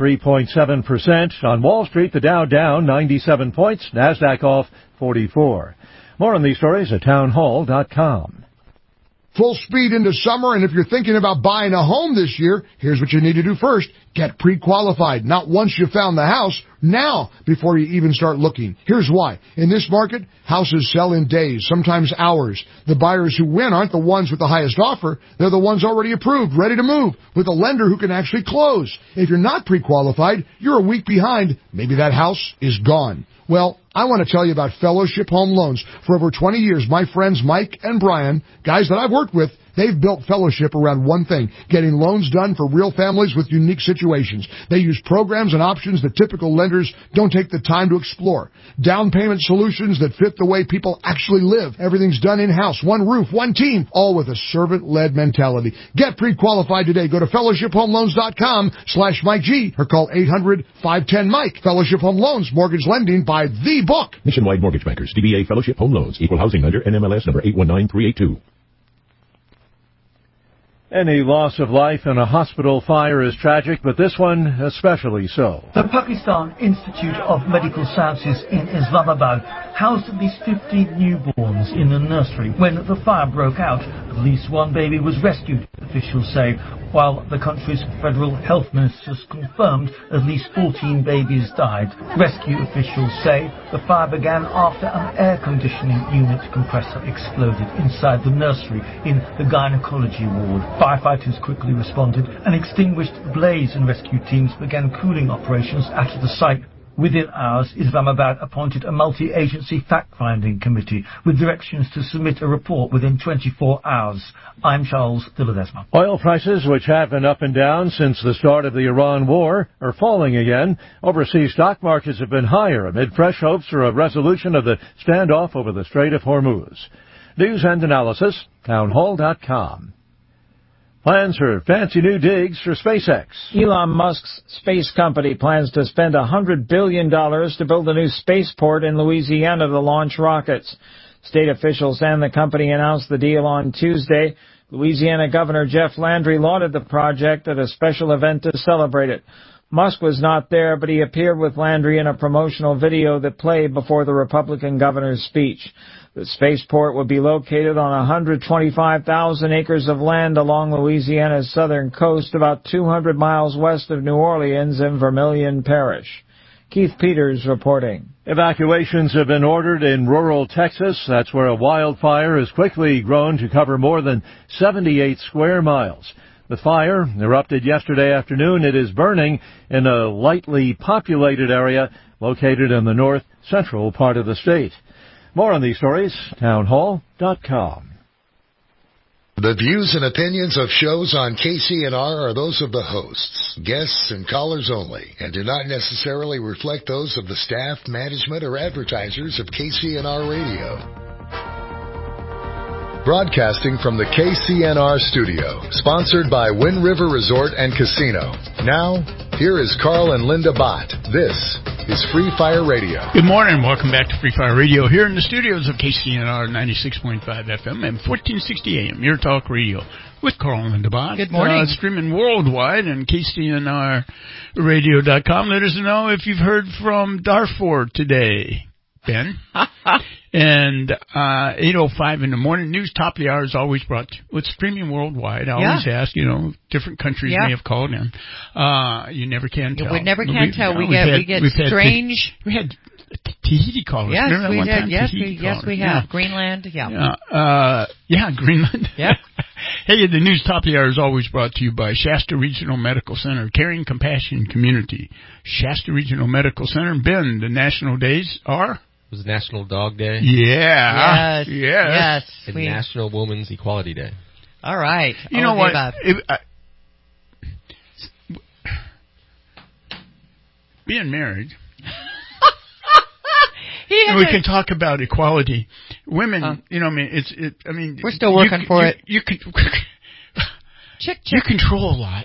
3.7%. On Wall Street, the Dow down 97 points, NASDAQ off 44. More on these stories at townhall.com. Full speed into summer, and if you're thinking about buying a home this year, here's what you need to do first. Get pre-qualified. Not once you found the house, now, before you even start looking. Here's why. In this market, houses sell in days, sometimes hours. The buyers who win aren't the ones with the highest offer. They're the ones already approved, ready to move, with a lender who can actually close. If you're not pre-qualified, you're a week behind. Maybe that house is gone. Well, I want to tell you about Fellowship Home Loans. For over 20 years, my friends Mike and Brian, guys that I've worked with, they've built Fellowship around one thing, getting loans done for real families with unique situations. They use programs and options that typical lenders don't take the time to explore. Down payment solutions that fit the way people actually live. Everything's done in-house, one roof, one team, all with a servant-led mentality. Get pre-qualified today. Go to fellowshiphomeloans.com/Mike G or call 800-510-MIKE. Fellowship Home Loans, mortgage lending by the book. Nationwide Mortgage Bankers, DBA Fellowship Home Loans, Equal Housing Lender, NMLS number 819382. Any loss of life in a hospital fire is tragic, but this one especially so. The Pakistan Institute of Medical Sciences in Islamabad housed at least 15 newborns in a nursery. When the fire broke out, at least one baby was rescued, officials say, while the country's federal health ministers confirmed at least 14 babies died. Rescue officials say the fire began after an air conditioning unit compressor exploded inside the nursery in the gynecology ward. Firefighters quickly responded and extinguished the blaze, and rescue teams began cooling operations at the site. Within hours, Islamabad appointed a multi-agency fact-finding committee with directions to submit a report within 24 hours. I'm Charles de Ledesma. Oil prices, which have been up and down since the start of the Iran war, are falling again. Overseas stock markets have been higher amid fresh hopes for a resolution of the standoff over the Strait of Hormuz. News and analysis, townhall.com. Plans for fancy new digs for SpaceX. Elon Musk's space company plans to spend $100 billion to build a new spaceport in Louisiana to launch rockets. State officials and the company announced the deal on Tuesday. Louisiana Governor Jeff Landry lauded the project at a special event to celebrate it. Musk was not there, but he appeared with Landry in a promotional video that played before the Republican governor's speech. The spaceport would be located on 125,000 acres of land along Louisiana's southern coast, about 200 miles west of New Orleans in Vermilion Parish. Keith Peters reporting. Evacuations have been ordered in rural Texas. That's where a wildfire has quickly grown to cover more than 78 square miles. The fire erupted yesterday afternoon. It is burning in a lightly populated area located in the north-central part of the state. More on these stories, townhall.com. The views and opinions of shows on KCNR are those of the hosts, guests, and callers only, and do not necessarily reflect those of the staff, management, or advertisers of KCNR Radio. Broadcasting from the KCNR studio, sponsored by Wind River Resort and Casino. Now, here is Carl and Linda Bott. This is Free Fire Radio. Good morning. Welcome back to Free Fire Radio here in the studios of KCNR 96.5 FM and 1460 AM, your talk radio with Carl and Linda Bott. Good morning. Streaming worldwide on KCNRradio.com. Let us know if you've heard from Darfur today. Ben. And 8:05 in the morning. News top of the hour is always brought to you. It's streaming worldwide. I always ask, different countries may have called in. You never can tell. We never can tell. We get strange. We had Tahiti callers. Yes, Remember that one time? Yes, we have. Yeah. Greenland. Greenland. Yeah. Hey, the news top of the hour is always brought to you by Shasta Regional Medical Center, Caring Compassion Community. Shasta Regional Medical Center. Ben, the national days are? It was National Dog Day. Yeah. Yes. And National Women's Equality Day. All right. You know what? Being married. We can talk about equality. Women, we're still working for it. You control a lot.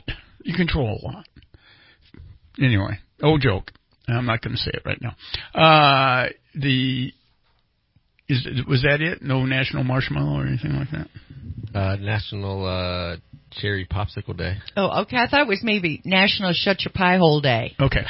Anyway, old joke. I'm not going to say it right now. Was that it? No National Marshmallow or anything like that? National Cherry Popsicle Day. Oh, okay. I thought it was maybe National Shut Your Pie Hole Day. Okay.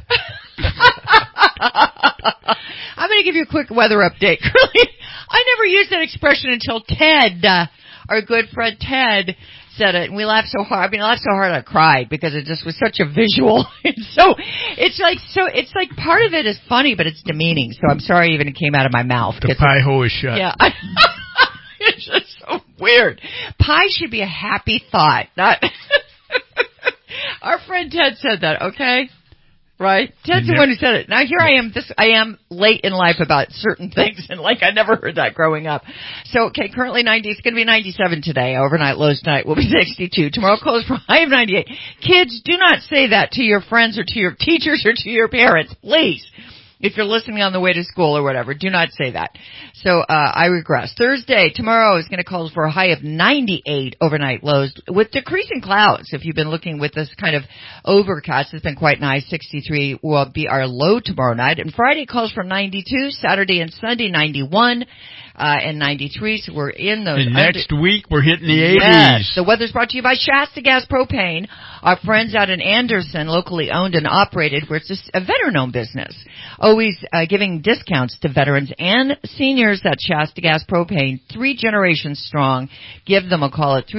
I'm going to give you a quick weather update. I never used that expression until Ted, our good friend Ted, said it, and we laughed so hard. I laughed so hard I cried because it just was such a visual. It's like part of it is funny, but it's demeaning. So I'm sorry even it came out of my mouth. The pie hole is shut. Yeah. It's just so weird. Pie should be a happy thought. Not our friend Ted said that, okay? Right? Ted's the one who said it. Now here I am late in life about certain things, and I never heard that growing up. So, okay, currently 90, it's going to be 97 today. Overnight lows tonight will be 62. Tomorrow close for high of 98. Kids, do not say that to your friends or to your teachers or to your parents, please. If you're listening on the way to school or whatever, do not say that. So, I regress. Thursday, tomorrow is going to call for a high of 98 overnight lows with decreasing clouds. If you've been looking with this kind of overcast, it's been quite nice. 63 will be our low tomorrow night. And Friday calls for 92. Saturday and Sunday, 91. And 93, so we're in those. And next week, we're hitting the 80s. Yes. The weather's brought to you by Shasta Gas Propane, our friends out in Anderson, locally owned and operated, where it's just a veteran-owned business. Always giving discounts to veterans and seniors at Shasta Gas Propane, 3 generations strong. Give them a call at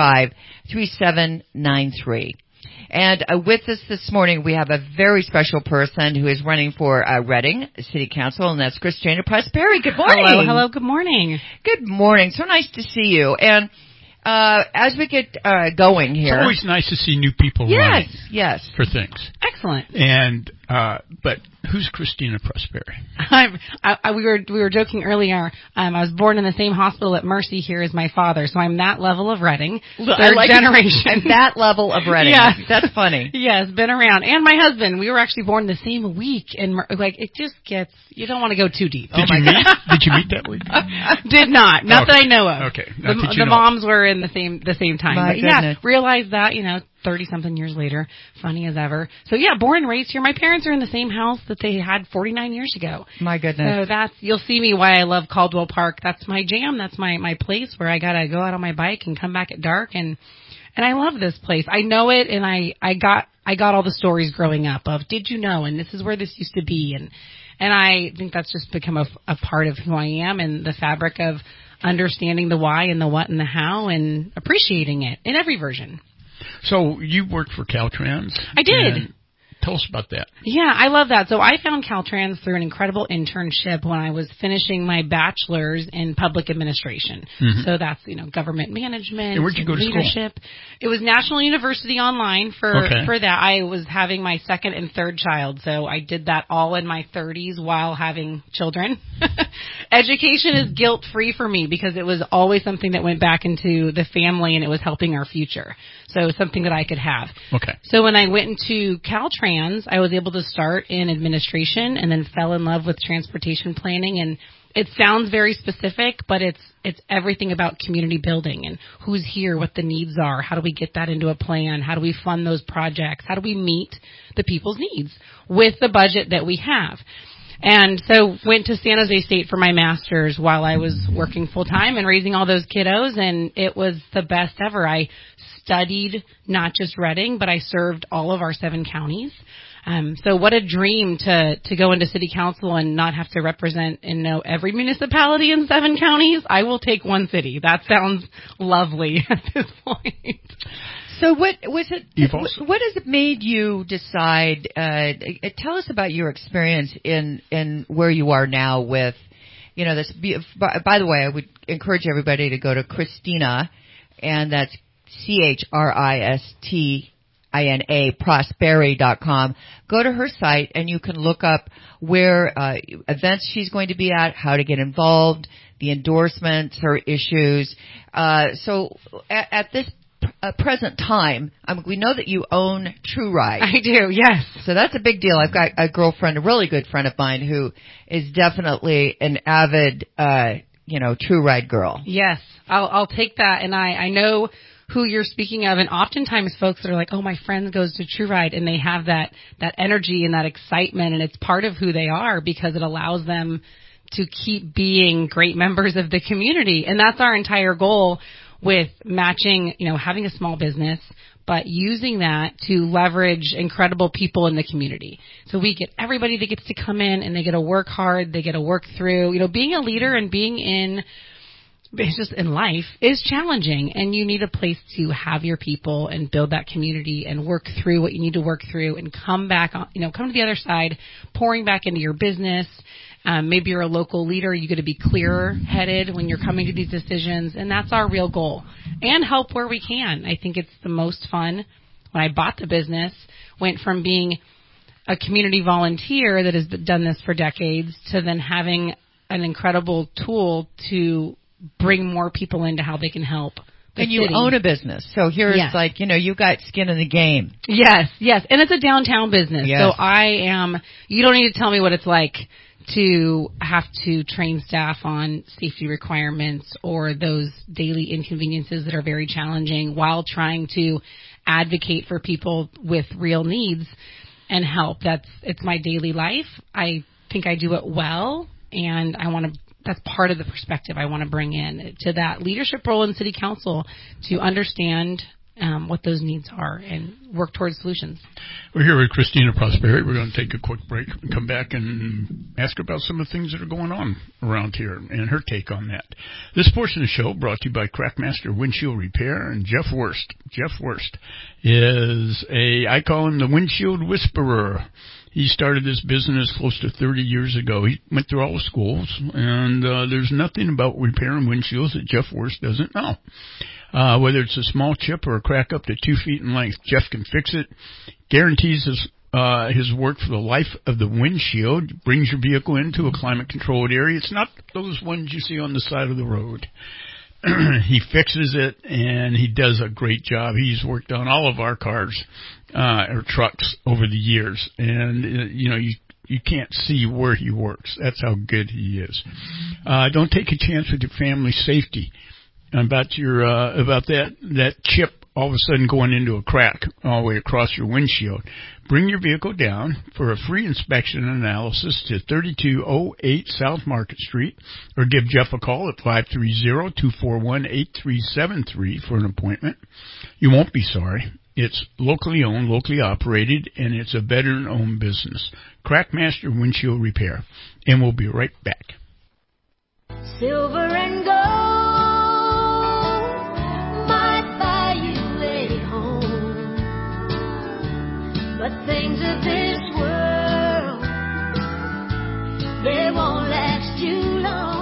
365-3793. And with us this morning, we have a very special person who is running for Reading City Council, and that's Christina Prosperi. Good morning. Hello. Good morning. Good morning. So nice to see you. And as we get going here, it's always nice to see new people running. Yes. For things. Excellent. And but who's Christina Prosperi? We were joking earlier. I was born in the same hospital at Mercy here as my father, so I'm that level of Reading. Third generation. I'm that level of Reading. Yeah. That's funny. Yes, been around. And my husband, we were actually born the same week, and it just gets. You don't want to go too deep. Did you meet that week? Did not. Not that I know of. Okay. The moms were in the same time. But realized that 30-something years later, funny as ever. So, born and raised here. My parents parents are in the same house that they had 49 years ago. My goodness. So you'll see me why I love Caldwell Park. That's my jam. That's my place where I got to go out on my bike and come back at dark. And I love this place. I know it, and I got all the stories growing up of, did you know, and this is where this used to be. And I think that's just become a part of who I am and the fabric of understanding the why and the what and the how and appreciating it in every version. So you worked for Caltrans. I did. Tell us about that. Yeah, I love that. So I found Caltrans through an incredible internship when I was finishing my bachelor's in public administration. Mm-hmm. So that's, government management, and where'd you go to leadership. School? It was National University Online for that. I was having my second and third child, so I did that all in my 30s while having children. Education is guilt-free for me because it was always something that went back into the family and it was helping our future. So it was something that I could have. Okay. So when I went into Caltrans, I was able to start in administration and then fell in love with transportation planning. And it sounds very specific, but it's everything about community building and who's here, what the needs are, how do we get that into a plan, how do we fund those projects, how do we meet the people's needs with the budget that we have. And so went to San Jose State for my master's while I was working full-time and raising all those kiddos, and it was the best ever. I studied not just Reading, but I served all of our 7 counties. So what a dream to go into city council and not have to represent and know every municipality in 7 counties. I will take one city. That sounds lovely at this point. So what has it made you decide, tell us about your experience in where you are now with, this, by the way, I would encourage everybody to go to Christina, and that's CHRISTINA, Prosperity.com. Go to her site and you can look up where events she's going to be at, how to get involved, the endorsements, her issues. So at this present time, we know that you own True Ride. I do, yes. So that's a big deal. I've got a girlfriend, a really good friend of mine, who is definitely an avid, True Ride girl. Yes, I'll take that, and I know who you're speaking of, and oftentimes folks that are like, oh, my friend goes to True Ride, and they have that energy and that excitement, and it's part of who they are because it allows them to keep being great members of the community. And that's our entire goal with matching, having a small business, but using that to leverage incredible people in the community. So we get everybody that gets to come in and they get to work hard, they get to work through, being a leader and being in life is challenging, and you need a place to have your people and build that community and work through what you need to work through and come back on, come to the other side, pouring back into your business. Maybe you're a local leader. You got to be clear-headed when you're coming to these decisions, and that's our real goal. And help where we can. I think it's the most fun. When I bought the business, went from being a community volunteer that has done this for decades to then having an incredible tool to bring more people into how they can help. And you own a business. So here it's like, you've got skin in the game. Yes. And it's a downtown business. Yes. So you don't need to tell me what it's like to have to train staff on safety requirements or those daily inconveniences that are very challenging while trying to advocate for people with real needs and help. It's my daily life. I think I do it well, and that's part of the perspective I want to bring in to that leadership role in city council to understand what those needs are and work towards solutions. We're here with Christina Prosperity. We're going to take a quick break and come back and ask her about some of the things that are going on around here and her take on that. This portion of the show brought to you by Crackmaster Windshield Repair and Jeff Wurst. Jeff Wurst is I call him the windshield whisperer. He started this business close to 30 years ago. He went through all the schools, and there's nothing about repairing windshields that Jeff Wurst doesn't know. Whether it's a small chip or a crack up to 2 feet in length, Jeff can fix it, guarantees his work for the life of the windshield, brings your vehicle into a climate-controlled area. It's not those ones you see on the side of the road. He fixes it, and he does a great job. He's worked on all of our cars or trucks over the years, and you can't see where he works. That's how good he is. Don't take a chance with your family's safety. About that chip all of a sudden going into a crack all the way across your windshield, bring your vehicle down for a free inspection and analysis to 3208 South Market Street, or give Jeff a call at 530-241-8373 for an appointment. You won't be sorry. It's locally owned, locally operated, and it's a veteran-owned business. Crackmaster Windshield Repair. And we'll be right back. Silver and gold might buy you a home, but things of this world, they won't last too long.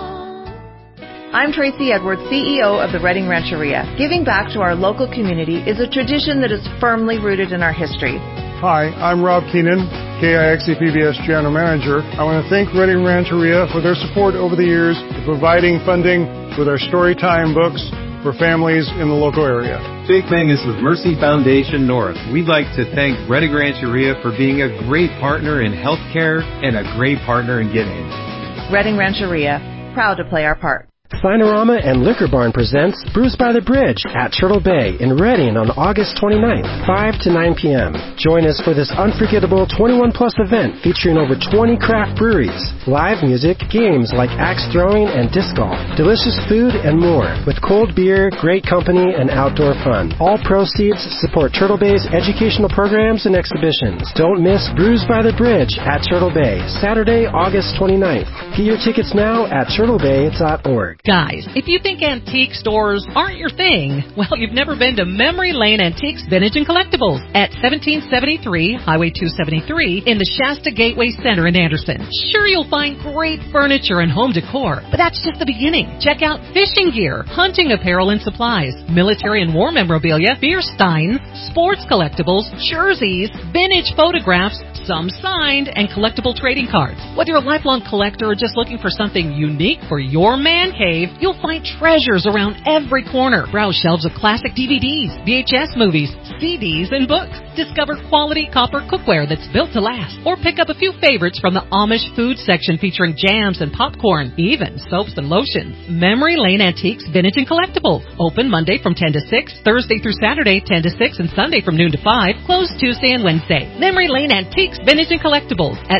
I'm Tracy Edwards, CEO of the Redding Rancheria. Giving back to our local community is a tradition that is firmly rooted in our history. Hi, I'm Rob Keenan, KIXE PBS General Manager. I want to thank Redding Rancheria for their support over the years in providing funding with our Storytime books for families in the local area. Jake Mangus with Mercy Foundation North. We'd like to thank Redding Rancheria for being a great partner in healthcare and a great partner in giving. Redding Rancheria, proud to play our part. Finorama and Liquor Barn presents Brews by the Bridge at Turtle Bay in Redding on August 29th, 5 to 9 p.m. Join us for this unforgettable 21-plus event featuring over 20 craft breweries, live music, games like axe throwing and disc golf, delicious food, and more, with cold beer, great company, and outdoor fun. All proceeds support Turtle Bay's educational programs and exhibitions. Don't miss Brews by the Bridge at Turtle Bay, Saturday, August 29th. Get your tickets now at turtlebay.org. Guys, if you think antique stores aren't your thing, well, you've never been to Memory Lane Antiques, Vintage, and Collectibles at 1773 Highway 273 in the Shasta Gateway Center in Anderson. Sure, you'll find great furniture and home decor, but that's just the beginning. Check out fishing gear, hunting apparel and supplies, military and war memorabilia, beer stein, sports collectibles, jerseys, vintage photographs, some signed, and collectible trading cards. Whether you're a lifelong collector or just looking for something unique for your man cave, you'll find treasures around every corner. Browse shelves of classic DVDs, VHS movies, CDs, and books. Discover quality copper cookware that's built to last. Or pick up a few favorites from the Amish food section featuring jams and popcorn, even soaps and lotions. Memory Lane Antiques, Vintage, and Collectibles. Open Monday from 10 to 6, Thursday through Saturday 10 to 6, and Sunday from noon to 5. Closed Tuesday and Wednesday. Memory Lane Antiques, Vintage, and Collectibles at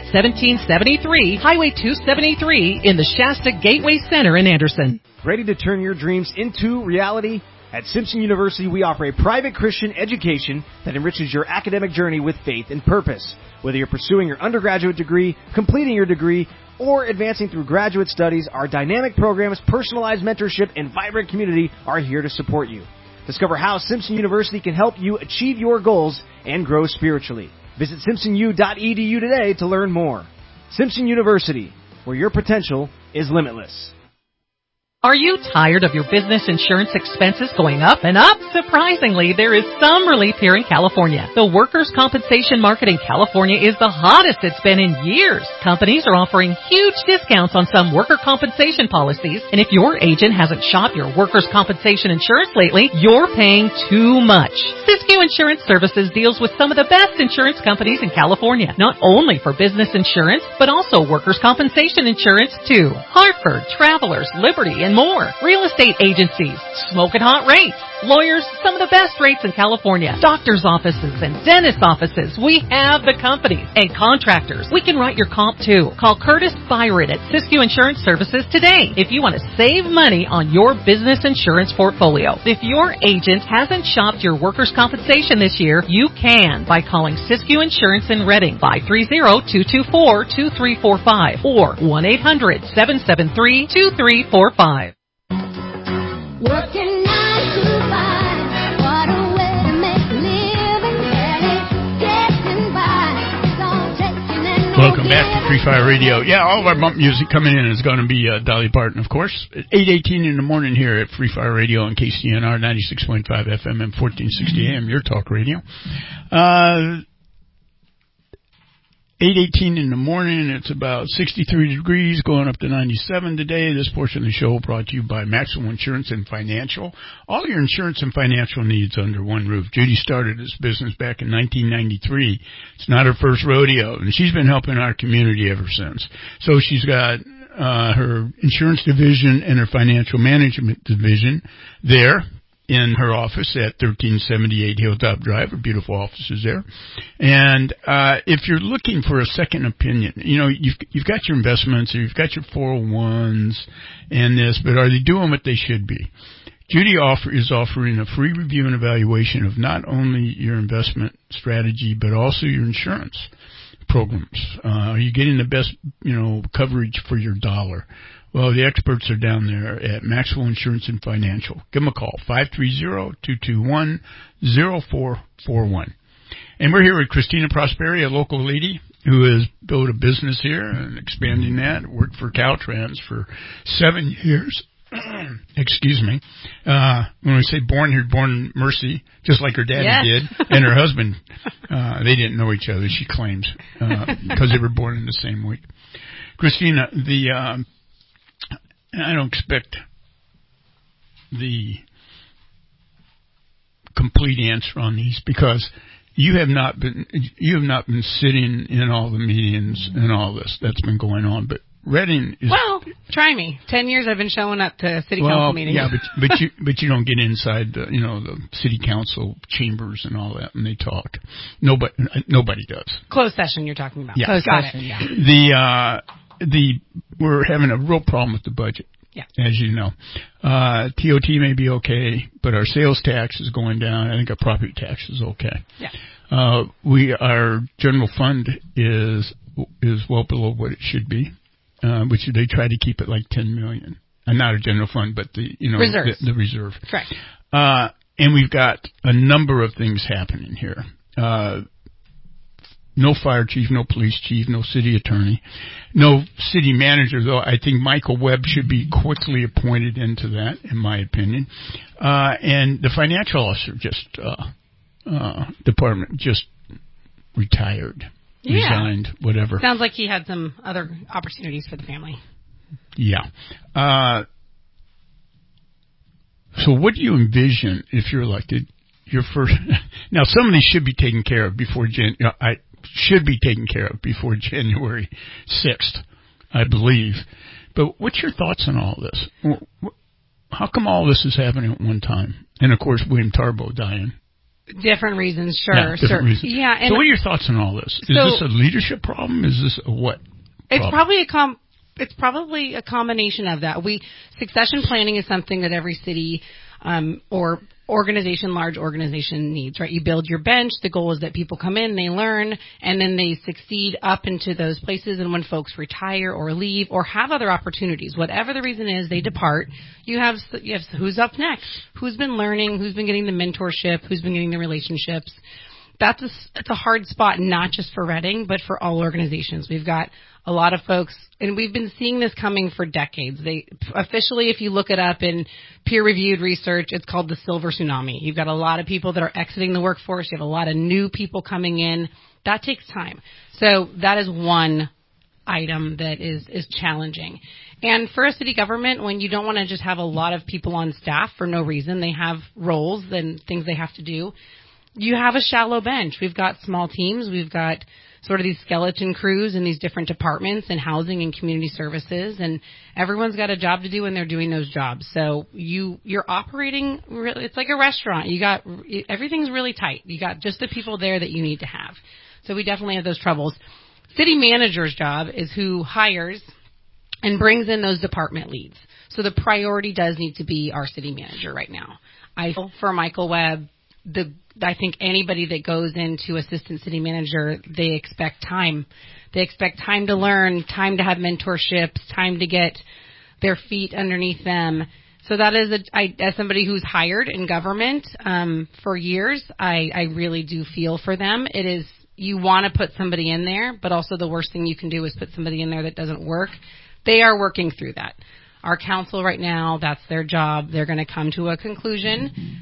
1773 Highway 273 in the Shasta Gateway Center in Anderson. Ready to turn your dreams into reality? At Simpson University, we offer a private Christian education that enriches your academic journey with faith and purpose. Whether you're pursuing your undergraduate degree, completing your degree, or advancing through graduate studies, our dynamic programs, personalized mentorship, and vibrant community are here to support you. Discover how Simpson University can help you achieve your goals and grow spiritually. Visit simpsonu.edu today to learn more. Simpson University, where your potential is limitless. Are you tired of your business insurance expenses going up and up? Surprisingly, there is some relief here in California. The workers' compensation market in California is the hottest it's been in years. Companies are offering huge discounts on some worker compensation policies, and if your agent hasn't shopped your workers' compensation insurance lately, you're paying too much. Siskiyou Insurance Services deals with some of the best insurance companies in California, not only for business insurance, but also workers' compensation insurance too. Hartford, Travelers, Liberty, and more. Real estate agencies, smoking hot rates. Lawyers, some of the best rates in California. Doctors' offices and dentist offices. We have the companies. And contractors. We can write your comp too. Call Curtis Byron at Siskiyou Insurance Services today if you want to save money on your business insurance portfolio. If your agent hasn't shopped your workers' compensation this year, you can by calling Siskiyou Insurance in Redding, 530-224-2345 or 1-800-773-2345. Working 9 to 5, what a way to make a living, barely getting by. It's all taking and Welcome back to Free Fire Radio. Yeah, all of our bump music coming in is going to be Dolly Parton, of course. At 8:18 in the morning here at Free Fire Radio on KCNR 96.5 FM and 1460 AM, your talk radio. 8:18 in the morning. It's about 63 degrees, going up to 97 today. This portion of the show brought to you by Maxwell Insurance and Financial. All your insurance and financial needs under one roof. Judy started this business back in 1993. It's not her first rodeo, and she's been helping our community ever since. So she's got her insurance division and her financial management division there. in her office at 1378 Hilltop Drive. Her beautiful offices there. And if you're looking for a second opinion, you've got your investments, or you've got your 401s and this, but are they doing what they should be? Judy is offering a free review and evaluation of not only your investment strategy, but also your insurance programs. Are you getting the best, coverage for your dollar? Well, the experts are down there at Maxwell Insurance and Financial. Give them a call, 530-221-0441. And we're here with Christina Prosperi, a local lady who has built a business here and expanding that. Worked for Caltrans for 7 years. Excuse me. When we say born here, born Mercy, just like her daddy did, and her husband. They didn't know each other, she claims, because they were born in the same week. Christina, I don't expect the complete answer on these, because you have not been sitting in all the meetings and all this that's been going on, but Reading is... Well, try me. 10 years I've been showing up to city council meetings. Yeah, but you don't get inside the city council chambers and all that, and they talk. Nobody does. Closed session you're talking about. Yeah. Closed session, yeah. We're having a real problem with the budget. Yeah. As you know. TOT may be okay, but our sales tax is going down. I think our property tax is okay. Yeah. Our general fund is well below what it should be, which they try to keep it like $10 million. Not a general fund, but the reserve. Correct. And we've got a number of things happening here. No fire chief, no police chief, no city attorney, no city manager, though I think Michael Webb should be quickly appointed into that, in my opinion. And the financial officer department just retired, resigned, whatever. Sounds like he had some other opportunities for the family. Yeah. So what do you envision if you're elected? Your first, now some of these should be taken care of before January 6th, I believe. But what's your thoughts on all this? How come all this is happening at one time? And of course, William Tarbo dying. Different reasons, sure. Yeah, different reasons. Yeah. And so what are your thoughts on all this? Is this a leadership problem? Is this a what? It's probably a combination of that. Succession planning is something that every city or large organization needs, right? You build your bench. The goal is that people come in, they learn, and then they succeed up into those places. And when folks retire or leave or have other opportunities, whatever the reason is, they depart. You have who's up next, who's been learning, who's been getting the mentorship, who's been getting the relationships. It's a hard spot, not just for Reading, but for all organizations. We've got a lot of folks, and we've been seeing this coming for decades. Officially, if you look it up in peer-reviewed research, it's called the silver tsunami. You've got a lot of people that are exiting the workforce. You have a lot of new people coming in. That takes time. So that is one item that is challenging. And for a city government, when you don't want to just have a lot of people on staff for no reason, they have roles and things they have to do. You have a shallow bench. We've got small teams. We've got sort of these skeleton crews in these different departments and housing and community services, and everyone's got a job to do and they're doing those jobs. So you're operating really, it's like a restaurant. Everything's really tight. You got just the people there that you need to have. So we definitely have those troubles. City manager's job is who hires and brings in those department leads. So the priority does need to be our city manager right now. For Michael Webb, I think anybody that goes into assistant city manager, they expect time. They expect time to learn, time to have mentorships, time to get their feet underneath them. So that is, as somebody who's hired in government for years, I really do feel for them. It is, you want to put somebody in there, but also the worst thing you can do is put somebody in there that doesn't work. They are working through that. Our council right now, that's their job. They're going to come to a conclusion.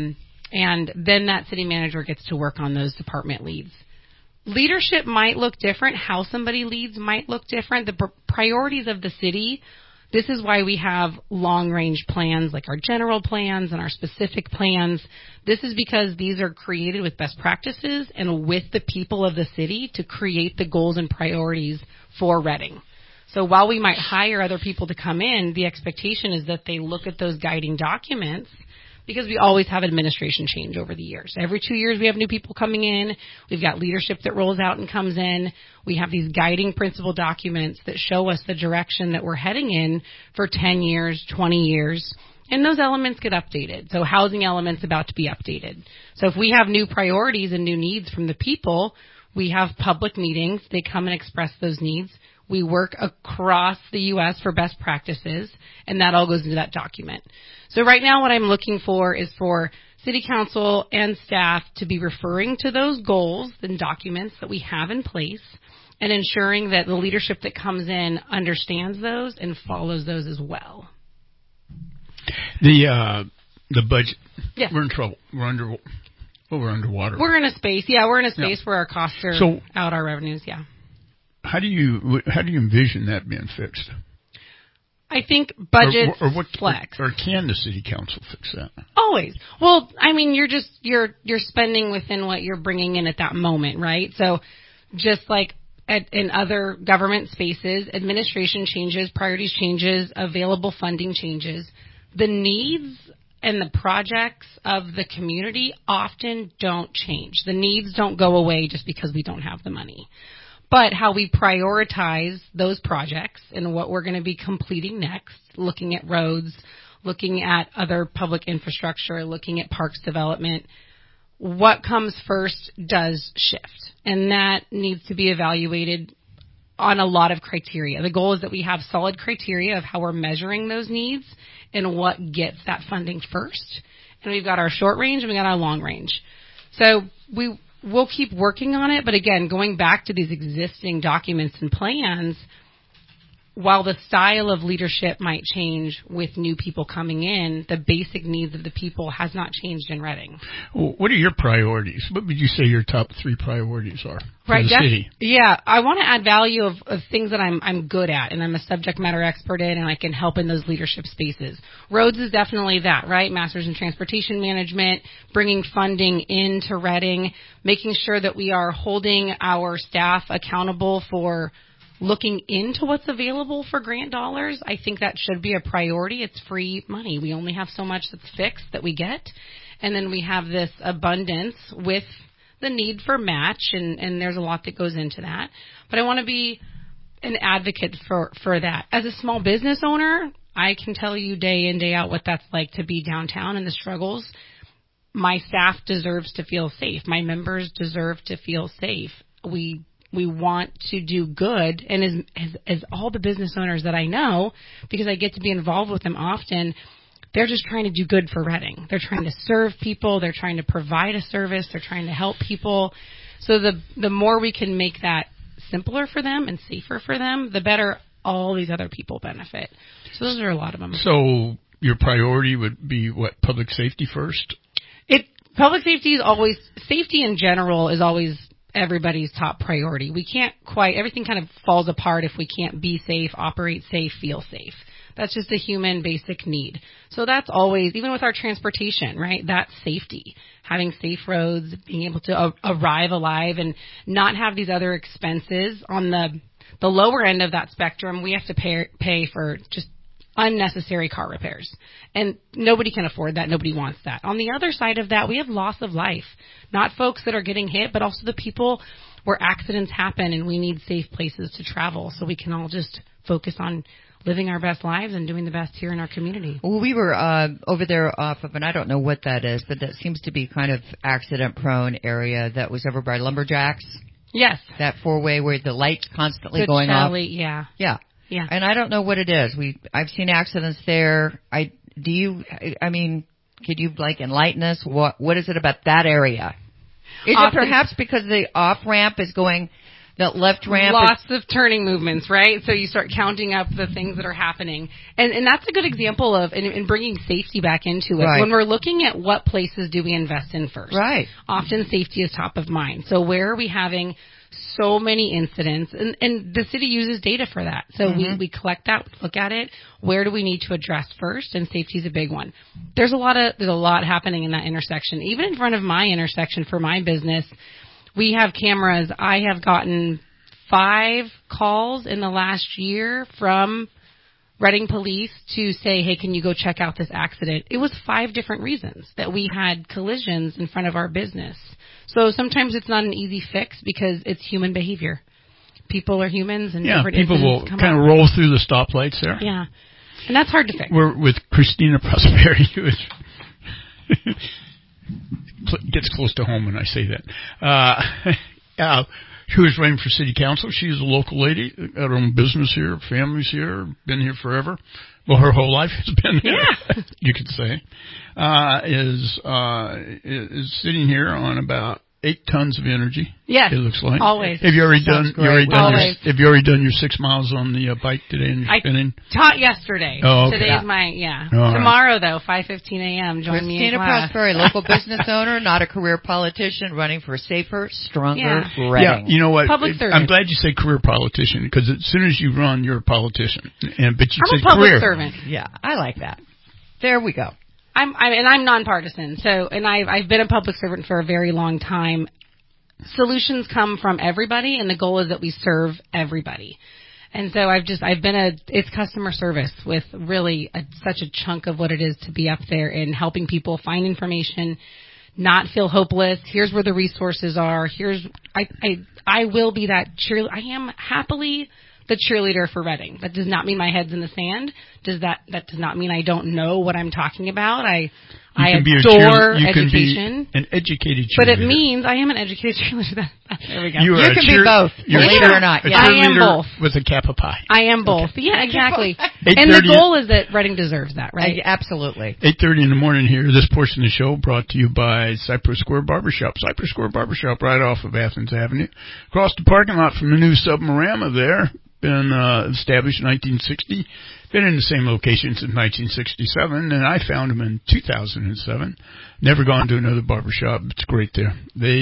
And then that city manager gets to work on those department leads. Leadership might look different. How somebody leads might look different. The priorities of the city, this is why we have long-range plans like our general plans and our specific plans. This is because these are created with best practices and with the people of the city to create the goals and priorities for Reading. So while we might hire other people to come in, the expectation is that they look at those guiding documents, because we always have administration change over the years. Every 2 years we have new people coming in. We've got leadership that rolls out and comes in. We have these guiding principle documents that show us the direction that we're heading in for 10 years, 20 years. And those elements get updated. So housing elements about to be updated. So if we have new priorities and new needs from the people, we have public meetings. They come and express those needs. We work across the U.S. for best practices, and that all goes into that document. So right now what I'm looking for is for City Council and staff to be referring to those goals and documents that we have in place and ensuring that the leadership that comes in understands those and follows those as well. The budget. Yes. We're in trouble. We're underwater. We're in a space. Yeah, we're in a space where our costs are out our revenues. Yeah. How do you envision that being fixed? I think budget flex. Or can the city council fix that? Always. Well, I mean, you're spending within what you're bringing in at that moment, right? So just like in other government spaces, administration changes, priorities changes, available funding changes. The needs and the projects of the community often don't change. The needs don't go away just because we don't have the money. But how we prioritize those projects and what we're going to be completing next, looking at roads, looking at other public infrastructure, looking at parks development, what comes first does shift. And that needs to be evaluated on a lot of criteria. The goal is that we have solid criteria of how we're measuring those needs and what gets that funding first. And we've got our short range and we got our long range. So we'll keep working on it. But again, going back to these existing documents and plans, while the style of leadership might change with new people coming in, the basic needs of the people has not changed in Reading. What are your priorities? What would you say your top 3 priorities are for the city? Yeah, I want to add value of things that I'm good at and I'm a subject matter expert in and I can help in those leadership spaces. Roads is definitely that, right? Masters in Transportation Management, bringing funding into Reading, making sure that we are holding our staff accountable for looking into what's available for grant dollars. I think that should be a priority. It's free money. We only have so much that's fixed that we get. And then we have this abundance with the need for match, and there's a lot that goes into that. But I want to be an advocate for that. As a small business owner, I can tell you day in, day out what that's like to be downtown and the struggles. My staff deserves to feel safe. My members deserve to feel safe. We want to do good, and as all the business owners that I know, because I get to be involved with them often, they're just trying to do good for Reading. They're trying to serve people. They're trying to provide a service. They're trying to help people. So the more we can make that simpler for them and safer for them, the better all these other people benefit. So those are a lot of them. So your priority would be what, public safety first? Public safety is always, safety in general is always everybody's top priority. We can't everything kind of falls apart if we can't be safe, operate safe, feel safe. That's just a human basic need. So that's always, even with our transportation, right? That's safety. Having safe roads, being able to arrive alive and not have these other expenses. On the lower end of that spectrum, we have to pay for just unnecessary car repairs. And nobody can afford that. Nobody wants that. On the other side of that, we have loss of life. Not folks that are getting hit, but also the people where accidents happen and we need safe places to travel so we can all just focus on living our best lives and doing the best here in our community. Well, we were over there off of, and I don't know what that is, but that seems to be kind of accident-prone area that was over by Lumberjacks. Yes. That four-way where the light's constantly going off. Yeah. Yeah. Yeah. And I don't know what it is. I've seen accidents there. Could you enlighten us? What is it about that area? Is it perhaps because the off-ramp is going, the left ramp? Lots of turning movements, right? So you start counting up the things that are happening. And that's a good example of, in bringing safety back into it. Right. When we're looking at what places do we invest in first. Right. Often safety is top of mind. So where are we having so many incidents, and the city uses data for that. So we collect that, look at it. Where do we need to address first? And safety is a big one. There's a lot happening in that intersection. Even in front of my intersection for my business, we have cameras. I have gotten 5 calls in the last year from Reading Police to say, hey, can you go check out this accident? It was 5 different reasons that we had collisions in front of our business. So sometimes it's not an easy fix because it's human behavior. People are humans, and people will kind of roll through the stoplights there. Yeah, and that's hard to fix. We're with Christina Prosperi, who is gets close to home when I say that. Who is running for city council. She's a local lady, got her own business here, family's here, been here forever. Well, her whole life has been here, you could say. Is sitting here on about 8 tons of energy. Yes, it looks like. Always. Have you already done your 6 miles on the bike today and you're spinning? I taught yesterday. Oh, okay. Today's my, Tomorrow, though, 5:15 a.m., join me in class. Christina Prosperi, local business owner, not a career politician, running for safer, stronger Reading. Yeah, you know what? Public service. I'm glad you say career politician, because as soon as you run, you're a politician. But you I'm said a public career. servant. Yeah, I like that. There we go. I'm nonpartisan, and I've been a public servant for a very long time. Solutions come from everybody, and the goal is that we serve everybody. And so it's customer service with really such a chunk of what it is to be up there and helping people find information, not feel hopeless. Here's where the resources are. I will be that cheerleader. I am happily the cheerleader for Reading. That does not mean my head's in the sand. That does not mean I don't know what I'm talking about. I adore education. An educated cheerleader. But it means I am an educated cheerleader. There we go. You can be both, believe it or not. Yeah. I am both. With a cap of pie. I am both. Okay. Yeah, exactly. And the goal is that Reading deserves that, right? Absolutely. 8:30 in the morning here. This portion of the show brought to you by Cypress Square Barbershop. Cypress Square Barbershop right off of Athens Avenue. Across the parking lot from the new Submarama there. Been established in 1960. Been in the same location since 1967, and I found them in 2007. Never gone to another barbershop. It's great there.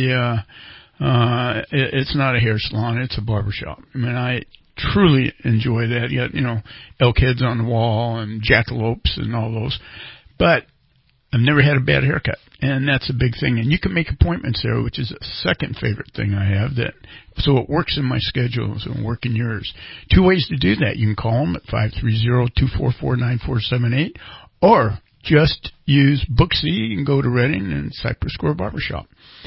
It's not a hair salon. It's a barbershop. I mean, I truly enjoy that. You got, elk heads on the wall and jackalopes and all those. But I've never had a bad haircut, and that's a big thing. And you can make appointments there, which is a second favorite thing I have. So it works in my schedule, so it works in yours. 2 ways to do that. You can call them at 530-244-9478, or just use Booksy and go to Reading and Cypress Square Barbershop.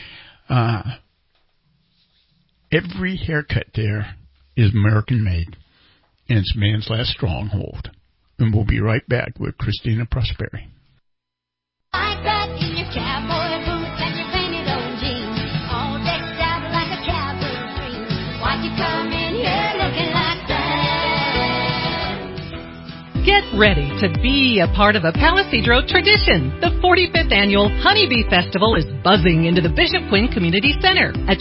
Every haircut there is American-made, and it's man's last stronghold. And we'll be right back with Christina Prosperi. Like that in your cowboy boots and your painted on jeans, all decked out like a cowbird's dream. Why'd you come in here looking like that? Get ready to be a part of a Palisadro tradition. The 45th Annual Honeybee Festival is buzzing into the Bishop Quinn Community Center at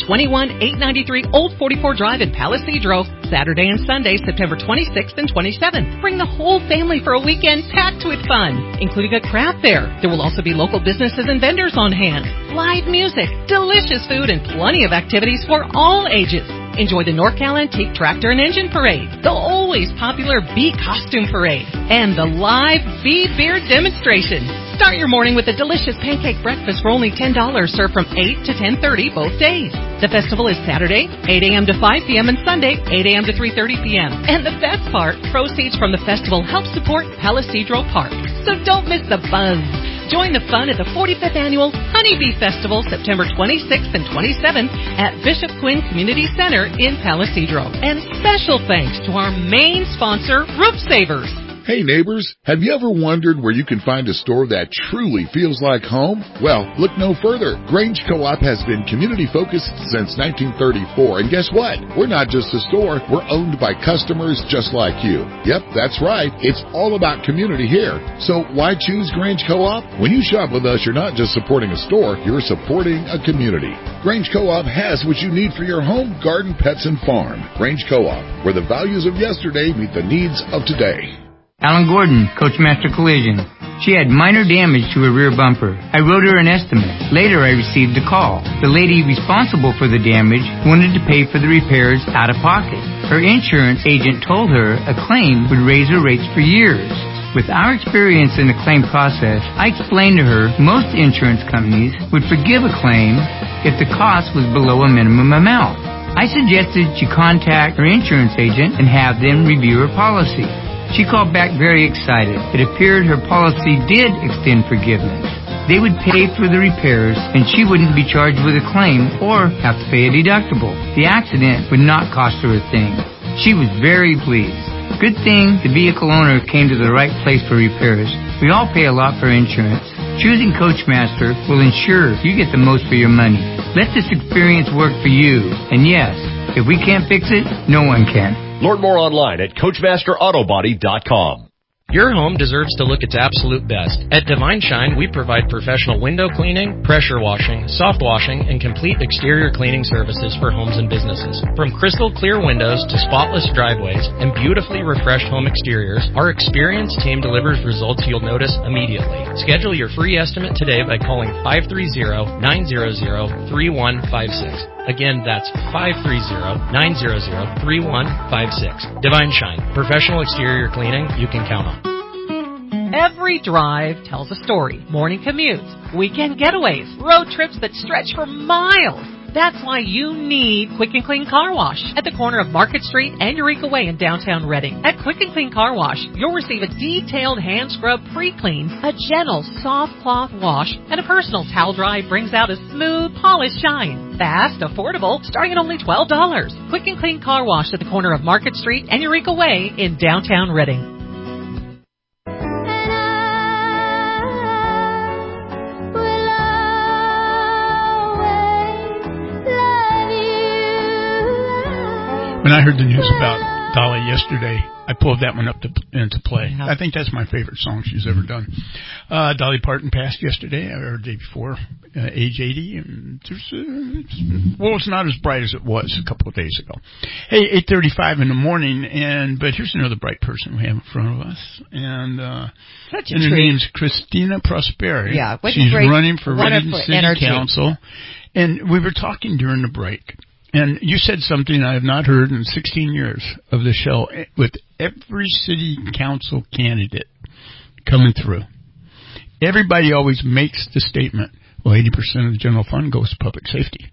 21893 Old 44 Drive in Palisadro, Saturday and Sunday, September 26th and 27th. Bring the whole family for a weekend packed with fun, including a craft fair. There will also be local businesses and vendors on hand, live music, delicious food, and plenty of activities for all ages. Enjoy the NorCal Antique Tractor and Engine Parade, the always popular Bee Costume Parade, and the live Bee Beer Demonstration. Start your morning with a delicious pancake breakfast for only $10, served from 8 to 10:30 both days. The festival is Saturday, 8 a.m. to 5 p.m. and Sunday, 8 a.m. to 3:30 p.m. And the best part, proceeds from the festival help support Palisadro Park. So don't miss the buzz. Join the fun at the 45th Annual Honeybee Festival, September 26th and 27th at Bishop Quinn Community Center in Palisadro. And special thanks to our main sponsor, Roof Savers. Hey neighbors, have you ever wondered where you can find a store that truly feels like home? Well, look no further. Grange Co-op has been community focused since 1934, and guess what? We're not just a store, we're owned by customers just like you. Yep, that's right. It's all about community here. So why choose Grange Co-op? When you shop with us, you're not just supporting a store, you're supporting a community. Grange Co-op has what you need for your home, garden, pets, and farm. Grange Co-op, where the values of yesterday meet the needs of today. Alan Gordon, Coachmaster Collision. She had minor damage to her rear bumper. I wrote her an estimate. Later, I received a call. The lady responsible for the damage wanted to pay for the repairs out of pocket. Her insurance agent told her a claim would raise her rates for years. With our experience in the claim process, I explained to her most insurance companies would forgive a claim if the cost was below a minimum amount. I suggested she contact her insurance agent and have them review her policy. She called back very excited. It appeared her policy did extend forgiveness. They would pay for the repairs, and she wouldn't be charged with a claim or have to pay a deductible. The accident would not cost her a thing. She was very pleased. Good thing the vehicle owner came to the right place for repairs. We all pay a lot for insurance. Choosing Coachmaster will ensure you get the most for your money. Let this experience work for you. And yes, if we can't fix it, no one can. Learn more online at CoachmasterAutobody.com. Your home deserves to look its absolute best. At Divine Shine, we provide professional window cleaning, pressure washing, soft washing, and complete exterior cleaning services for homes and businesses. From crystal clear windows to spotless driveways and beautifully refreshed home exteriors, our experienced team delivers results you'll notice immediately. Schedule your free estimate today by calling 530-900-3156. Again, that's 530-900-3156. Divine Shine, professional exterior cleaning you can count on. Every drive tells a story. Morning commutes, weekend getaways, road trips that stretch for miles. That's why you need Quick and Clean Car Wash at the corner of Market Street and Eureka Way in downtown Reading. At Quick and Clean Car Wash, you'll receive a detailed hand scrub pre-clean, a gentle soft cloth wash, and a personal towel dry brings out a smooth, polished shine. Fast, affordable, starting at only $12. Quick and Clean Car Wash at the corner of Market Street and Eureka Way in downtown Reading. When I heard the news about Dolly yesterday, I pulled that one up into play. Yeah. I think that's my favorite song she's ever done. Dolly Parton passed yesterday, or the day before, age 80. And it's not as bright as it was a couple of days ago. Hey, 8:35 in the morning, but here's another bright person we have in front of us. And her name's Christina Prosperi. Yeah, she's running for Reading City Council. And we were talking during the break. And you said something I have not heard in 16 years of the show, with every city council candidate coming through. Everybody always makes the statement, well, 80% of the general fund goes to public safety.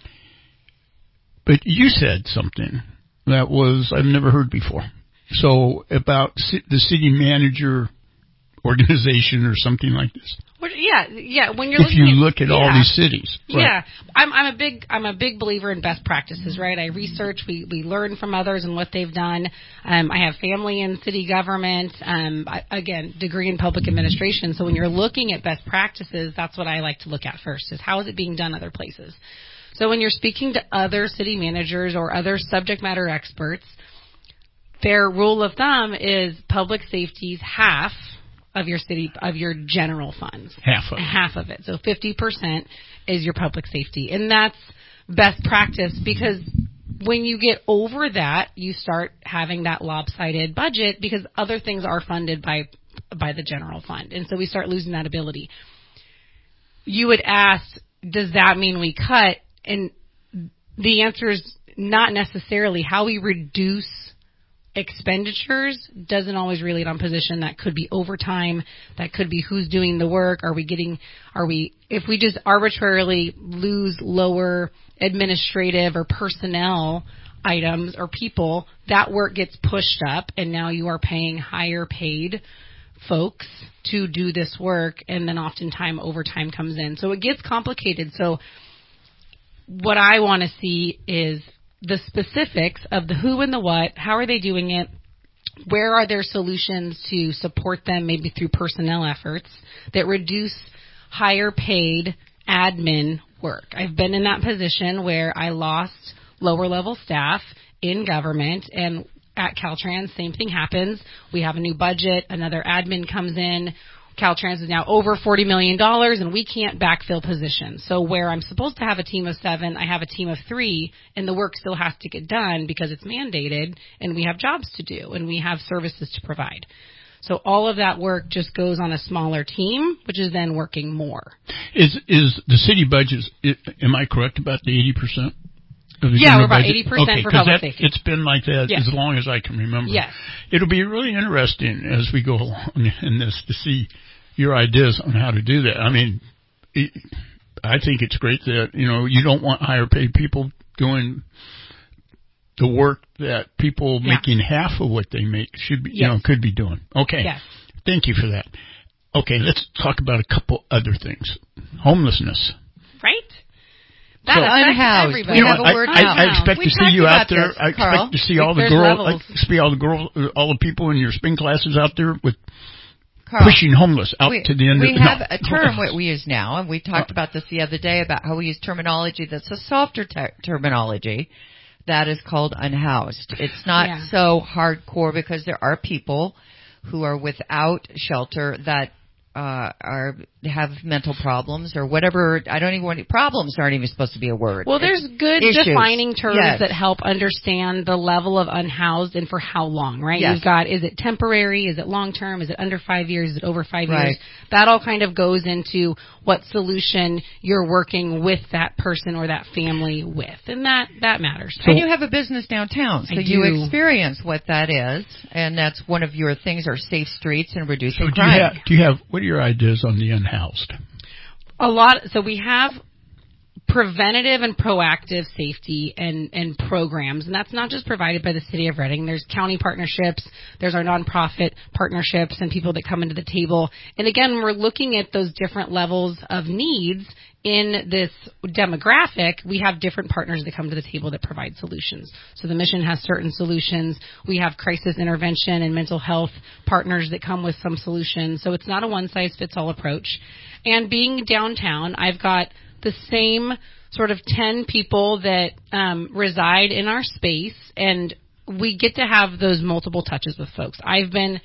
But you said something that I've never heard before. So about the city manager organization or something like this. Well, yeah. When you're look at all these cities, right. Yeah, I'm a big believer in best practices. Right, I research, we learn from others and what they've done. I have family in city government. Again, degree in public administration. So when you're looking at best practices, that's what I like to look at first: is how is it being done other places. So when you're speaking to other city managers or other subject matter experts, their rule of thumb is public safety's half of your general funds. Half of it. So 50% is your public safety. And that's best practice, because when you get over that, you start having that lopsided budget because other things are funded by the general fund. And so we start losing that ability. You would ask, does that mean we cut? And the answer is not necessarily. How we reduce expenditures doesn't always relate on position. That could be overtime. That could be who's doing the work. If we just arbitrarily lose lower administrative or personnel items or people, that work gets pushed up, and now you are paying higher paid folks to do this work, and then oftentimes overtime comes in. So it gets complicated. So what I want to see is the specifics of the who and the what. How are they doing it? Where are there solutions to support them, maybe through personnel efforts that reduce higher paid admin work? I've been in that position where I lost lower level staff in government, and at Caltrans, same thing happens. We have a new budget, another admin comes in. Caltrans is now over $40 million, and we can't backfill positions. So where I'm supposed to have a team of 7, I have a team of 3, and the work still has to get done because it's mandated, and we have jobs to do, and we have services to provide. So all of that work just goes on a smaller team, which is then working more. Is the city budget, am I correct about the 80%? Yeah, we're about 80% for public safety. It's been like that as long as I can remember. Yes. It'll be really interesting as we go along in this to see your ideas on how to do that. I mean, I think it's great that, you don't want higher paid people doing the work that people making half of what they make should be, could be doing. Okay. Yes. Thank you for that. Okay, let's talk about a couple other things. Homelessness. Right? That unhoused. Everybody. I expect to see you out there. I expect to see all the girls, all the people in your spin classes out there with pushing homeless out to the end. We have a term we use now, and we talked about this the other day about how we use terminology that's a softer terminology that is called unhoused. It's not so hardcore because there are people who are without shelter that have mental problems or whatever. I don't even want problems aren't even supposed to be a word. Well, there's good defining terms that help understand the level of unhoused and for how long, right? Yes. You've got, is it temporary? Is it long term? Is it under 5 years? Is it over 5 years? That all kind of goes into what solution you're working with that person or that family with. And that matters. And you have a business downtown, so you experience what that is. And that's one of your things are safe streets and reducing crime. Do you have, what are your ideas on the unhoused? A lot. So we have preventative and proactive safety and programs, and that's not just provided by the City of Reading. There's county partnerships, there's our nonprofit partnerships, and people that come into the table. And again, we're looking at those different levels of needs in this demographic. We have different partners that come to the table that provide solutions. So the mission has certain solutions. We have crisis intervention and mental health partners that come with some solutions. So it's not a one-size-fits-all approach. And being downtown, I've got the same sort of 10 people that reside in our space, and we get to have those multiple touches with folks. I've been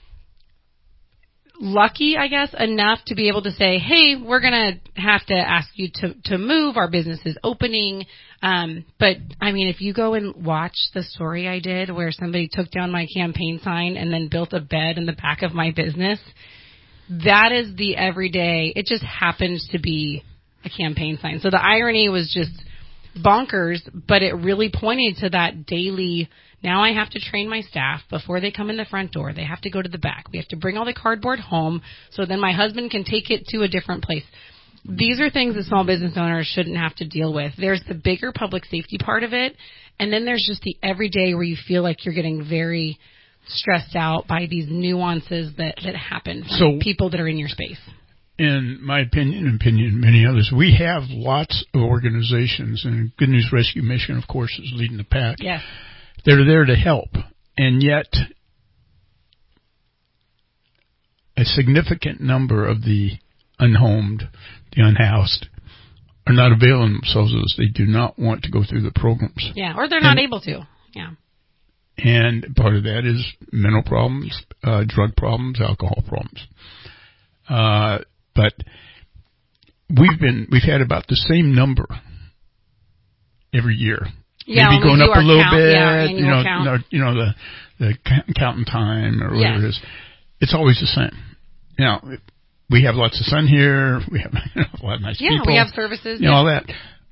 lucky, I guess, enough to be able to say, hey, we're going to have to ask you to move. Our business is opening. But, I mean, if you go and watch the story I did where somebody took down my campaign sign and then built a bed in the back of my business, that is the everyday. It just happens to be a campaign sign. So the irony was just bonkers, but it really pointed to that daily. Now I have to train my staff before they come in the front door. They have to go to the back. We have to bring all the cardboard home so then my husband can take it to a different place. These are things that small business owners shouldn't have to deal with. There's the bigger public safety part of it, and then there's just the everyday where you feel like you're getting very stressed out by these nuances that happen from people that are in your space. In my opinion of many others, we have lots of organizations, and Good News Rescue Mission, of course, is leading the pack. Yes. They're there to help, and yet a significant number of the unhomed, the unhoused, are not availing themselves of this. They do not want to go through the programs. Yeah, or they're not able to. Yeah. And part of that is mental problems, drug problems, alcohol problems. But we've had about the same number every year. Yeah, maybe going up a little bit. Yeah, the counting time or whatever it is. It's always the same. Now, we have lots of sun here. We have a lot of nice people. Yeah, we have services. All that.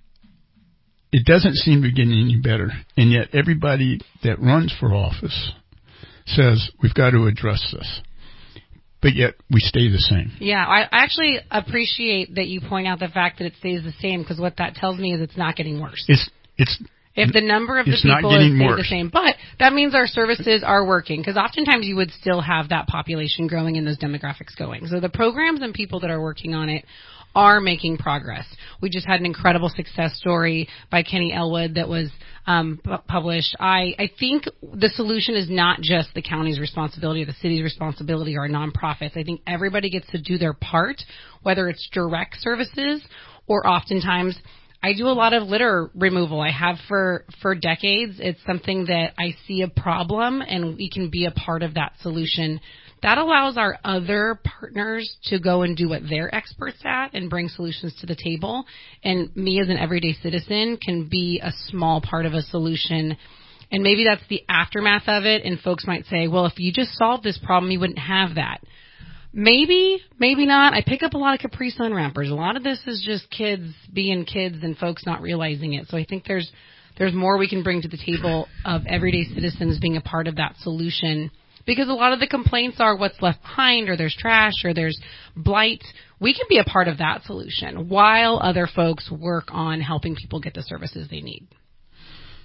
It doesn't seem to be getting any better, and yet everybody that runs for office says we've got to address this. But yet we stay the same. Yeah, I actually appreciate that you point out the fact that it stays the same, because what that tells me is it's not getting worse. If the number of the people is the same. But that means our services are working, because oftentimes you would still have that population growing and those demographics going. So the programs and people that are working on it are making progress. We just had an incredible success story by Kenny Elwood that was published. I think the solution is not just the county's responsibility or the city's responsibility or nonprofits. I think everybody gets to do their part, whether it's direct services or oftentimes I do a lot of litter removal. I have for decades. It's something that I see a problem and we can be a part of that solution. That allows our other partners to go and do what they're experts at and bring solutions to the table. And me as an everyday citizen can be a small part of a solution. And maybe that's the aftermath of it. And folks might say, well, if you just solved this problem, you wouldn't have that. Maybe, maybe not. I pick up a lot of Capri Sun wrappers. A lot of this is just kids being kids and folks not realizing it. So I think there's more we can bring to the table of everyday citizens being a part of that solution. Because a lot of the complaints are what's left behind, or there's trash, or there's blight. We can be a part of that solution while other folks work on helping people get the services they need.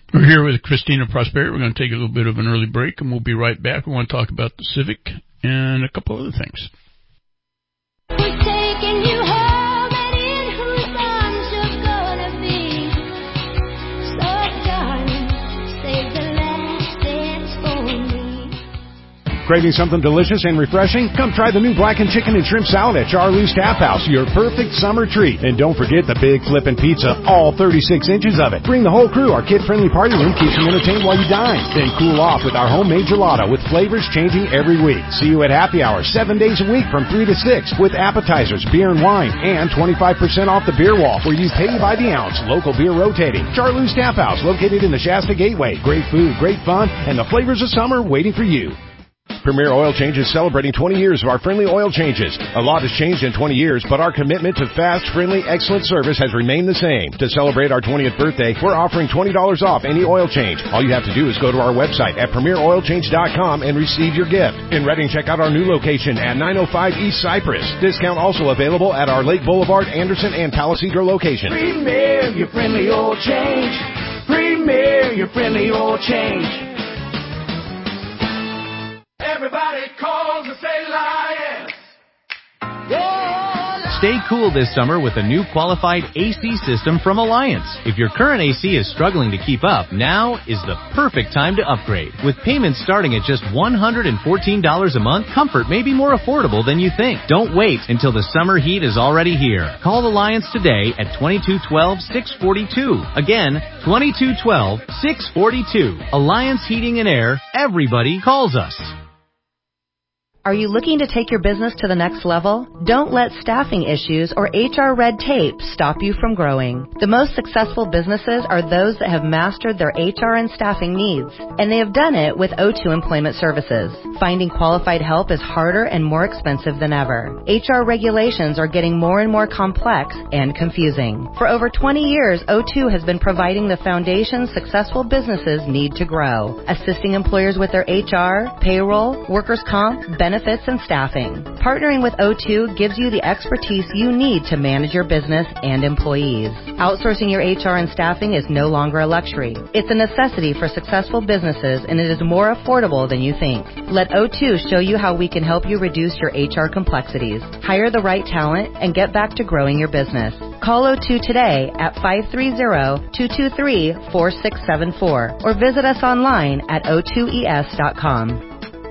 We're here with Christina Prosperi. We're going to take a little bit of an early break, and we'll be right back. We want to talk about the Civic and a couple other things. We're taking you home, and in whose arms you're gonna be. So darling, save the last dance for me. Craving something delicious and refreshing? Come try the new blackened chicken and shrimp salad at Charlie's Tap House, your perfect summer treat. And don't forget the big flippin' pizza, all 36 inches of it. Bring the whole crew. Our kid-friendly party room keeps you entertained while you dine. Then cool off with our homemade gelato with flavors changing every week. See you at Happy Hour 7 days a week from 3 to 6 with appetizers, beer and wine, and 25% off the beer wall where you pay by the ounce. Local beer rotating. Charlie's Tap House, located in the Shasta Gateway. Great food, great fun, and the flavors of summer waiting for you. Premier Oil Change is celebrating 20 years of our friendly oil changes. A lot has changed in 20 years, but our commitment to fast, friendly, excellent service has remained the same. To celebrate our 20th birthday, we're offering $20 off any oil change. All you have to do is go to our website at premieroilchange.com and receive your gift. In Reading, check out our new location at 905 East Cypress. Discount also available at our Lake Boulevard, Anderson, and Palisadro locations. Premier, your friendly oil change. Premier, your friendly oil change. Everybody calls and say Lions. Stay cool this summer with a new qualified AC system from Alliance. If your current AC is struggling to keep up, now is the perfect time to upgrade. With payments starting at just $114 a month, comfort may be more affordable than you think. Don't wait until the summer heat is already here. Call Alliance today at 2212-642. Again, 2212-642. Alliance Heating and Air. Everybody calls us. Are you looking to take your business to the next level? Don't let staffing issues or HR red tape stop you from growing. The most successful businesses are those that have mastered their HR and staffing needs, and they have done it with O2 Employment Services. Finding qualified help is harder and more expensive than ever. HR regulations are getting more and more complex and confusing. For over 20 years, O2 has been providing the foundation successful businesses need to grow, assisting employers with their HR, payroll, workers' comp, benefits, and staffing. Partnering with O2 gives you the expertise you need to manage your business and employees. Outsourcing your HR and staffing is no longer a luxury. It's a necessity for successful businesses, and it is more affordable than you think. Let O2 show you how we can help you reduce your HR complexities, hire the right talent, and get back to growing your business. Call O2 today at 530-223-4674 or visit us online at o2es.com.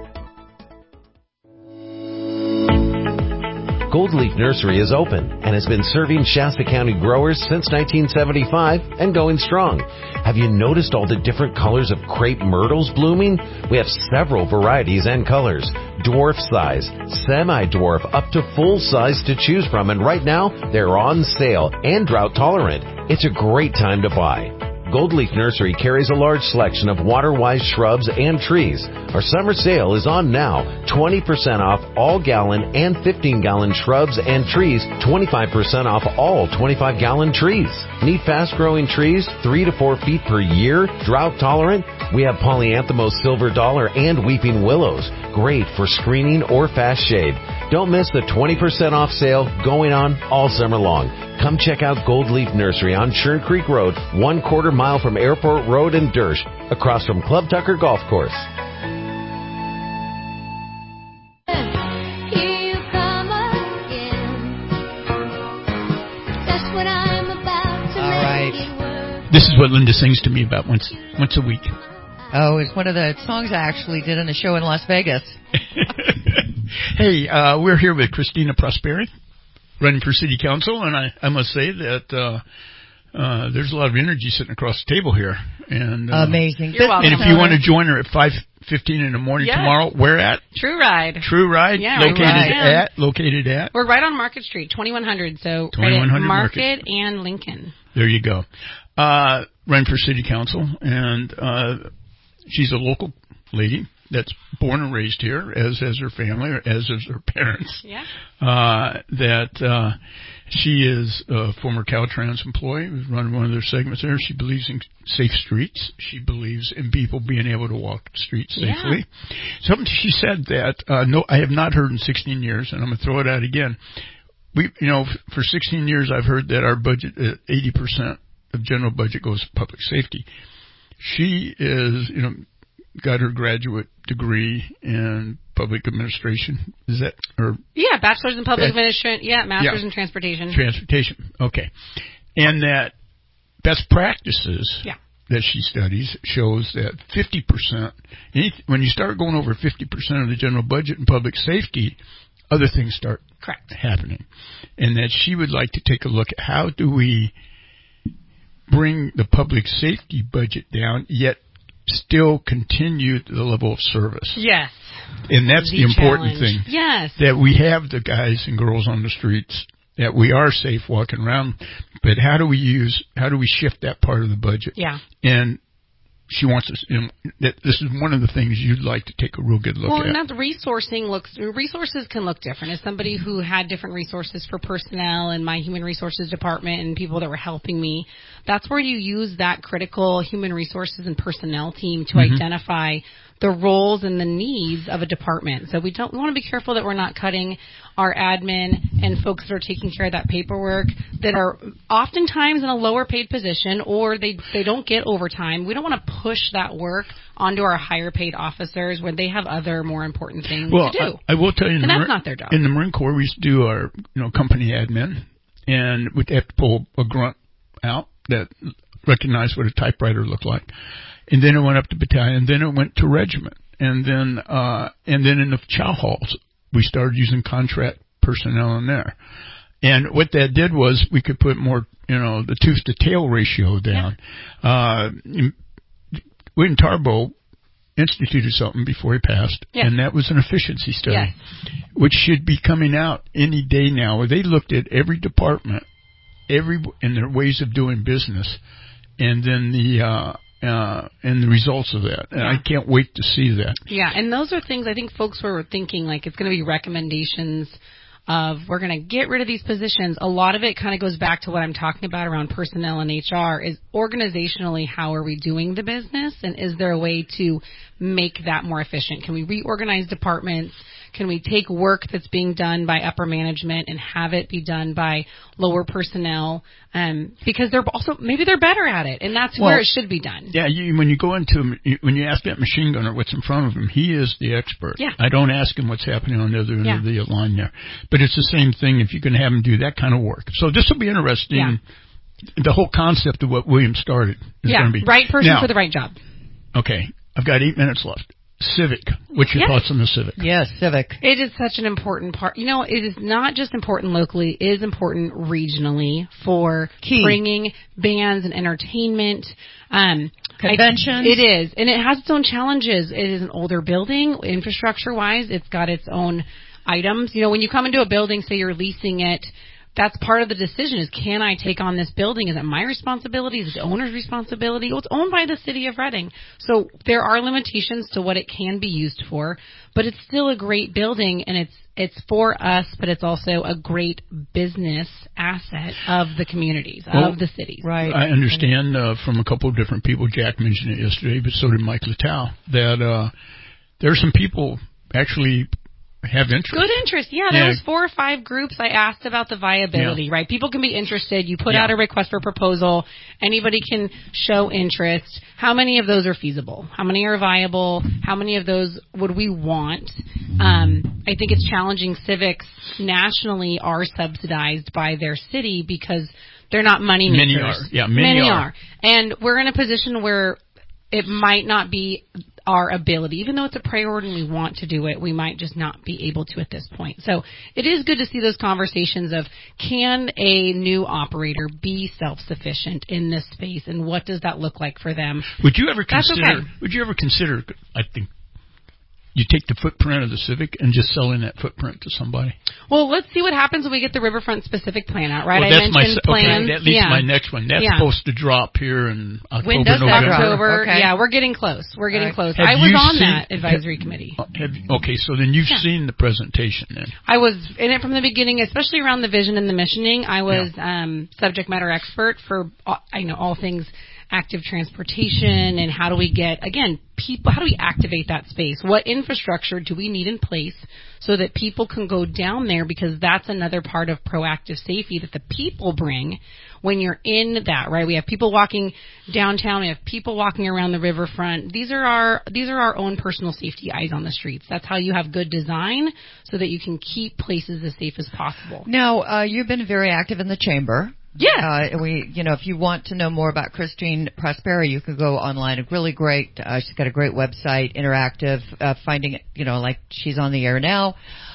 Gold Leaf Nursery is open and has been serving Shasta County growers since 1975 and going strong. Have you noticed all the different colors of crepe myrtles blooming? We have several varieties and colors. Dwarf size, semi-dwarf, up to full size to choose from, and right now they're on sale and drought tolerant. It's a great time to buy. Gold Leaf Nursery carries a large selection of water-wise shrubs and trees. Our summer sale is on now. 20% off all gallon and 15-gallon shrubs and trees. 25% off all 25-gallon trees. Need fast-growing trees, 3 to 4 feet per year, drought-tolerant? We have Polyanthemos silver dollar and weeping willows. Great for screening or fast shade. Don't miss the 20% off sale going on all summer long. Come check out Gold Leaf Nursery on Churn Creek Road, 1/4 mile from Airport Road in Dersh, across from Club Tucker Golf Course. This is what Linda sings to me about once a week. Oh, it's one of the songs I actually did on the show in Las Vegas. Hey, we're here with Christina Prosperi, running for city council, and I must say that there's a lot of energy sitting across the table here. And amazing. And if you want to join her at 5:15 in the morning tomorrow, where at? True Ride. True Ride. Yeah, located at. We're right on Market Street, 2100. So 2100 right at Market and Lincoln. There you go. Run for city council, and she's a local lady that's born and raised here, as is her family, or as is her parents. Yeah. She is a former Caltrans employee who's run one of their segments there. She believes in safe streets. She believes in people being able to walk the streets safely. Yeah. Something she said that I have not heard in 16 years, and I'm going to throw it out again. For 16 years I've heard that our budget, 80% of general budget goes to public safety. she is, got her graduate degree in public administration. Is that or bachelor's in public administration. Yeah, master's in transportation. Transportation. Okay, and that best practices. Yeah. That she studies shows that 50%, when you start going over 50% of the general budget in public safety, other things start happening. And that she would like to take a look at how do we bring the public safety budget down, yet still continue the level of service. Yes. And that's the important thing. Yes. That we have the guys and girls on the streets, that we are safe walking around, but how do we shift that part of the budget? Yeah. And she wants us, that this is one of the things you'd like to take a real good look at. Well, and that resources can look different. As somebody who had different resources for personnel in my human resources department and people that were helping me, that's where you use that critical human resources and personnel team to identify the roles and the needs of a department. So we want to be careful that we're not cutting our admin and folks that are taking care of that paperwork that are oftentimes in a lower paid position, or they don't get overtime. We don't want to push that work onto our higher paid officers when they have other more important things to do. I will tell you, that's not their job. In the Marine Corps, we used to do our company admin, and we'd have to pull a grunt out that recognized what a typewriter looked like. And then it went up to battalion, then it went to regiment. And then in the chow halls, we started using contract personnel in there. And what that did was we could put more, the tooth to tail ratio down. Yeah. William Tarbo instituted something before he passed, and that was an efficiency study, which should be coming out any day now, where they looked at every department, and their ways of doing business, and then and the results of that. And I can't wait to see that. Yeah, and those are things I think folks were thinking, like it's going to be recommendations of we're going to get rid of these positions. A lot of it kind of goes back to what I'm talking about around personnel and HR is organizationally, how are we doing the business, and is there a way to make that more efficient? Can we reorganize departments? Can we take work that's being done by upper management and have it be done by lower personnel? Because maybe they're better at it, and that's where it should be done. Yeah, when you ask that machine gunner what's in front of him, he is the expert. Yeah. I don't ask him what's happening on the other end of the line there. But it's the same thing if you can have him do that kind of work. So this will be interesting. Yeah. The whole concept of what William started is going to be. Right person for the right job. Okay, I've got 8 minutes left. Civic. What's your thoughts on the Civic? Yes, Civic. It is such an important part. It is not just important locally. It is important regionally for bringing bands and entertainment. Conventions. It is. And it has its own challenges. It is an older building. Infrastructure-wise, it's got its own items. When you come into a building, say you're leasing it, that's part of the decision is, can I take on this building? Is it my responsibility? Is it the owner's responsibility? Well, it's owned by the city of Reading. So there are limitations to what it can be used for, but it's still a great building, and it's for us, but it's also a great business asset of the communities, of the cities. Right. I understand from a couple of different people, Jack mentioned it yesterday, but so did Mike Littau, that there are some people actually have interest. Good interest. Yeah, there was 4 or 5 groups I asked about the viability, right? People can be interested. You put out a request for proposal. Anybody can show interest. How many of those are feasible? How many are viable? How many of those would we want? I think it's challenging. Civics nationally are subsidized by their city because they're not money makers. Many are. Yeah, many are. And we're in a position where it might not be our ability. Even though it's a priority and we want to do it, we might just not be able to at this point. So it is good to see those conversations of, can a new operator be self-sufficient in this space, and what does that look like for them? Would you ever consider, I think, you take the footprint of the Civic and just selling that footprint to somebody? Well, let's see what happens when we get the Riverfront specific plan out, right? Well, I mentioned plans. Okay, that leads to my next one. That's supposed to drop here in October, when does that November. October. Okay. Yeah, we're getting close. I was on that advisory committee. Okay, so then you've seen the presentation then. I was in it from the beginning, especially around the vision and the missioning. I was subject matter expert for all things active transportation, and how do we get, again, people, how do we activate that space? What infrastructure do we need in place so that people can go down there? Because that's another part of proactive safety that the people bring when you're in that, right? We have people walking downtown. We have people walking around the riverfront. These are our own personal safety eyes on the streets. That's how you have good design so that you can keep places as safe as possible. Now, you've been very active in the chamber. Yeah. If you want to know more about Christine Prosperi, you can go online. Really great. She's got a great website, interactive, finding, like she's on the air now,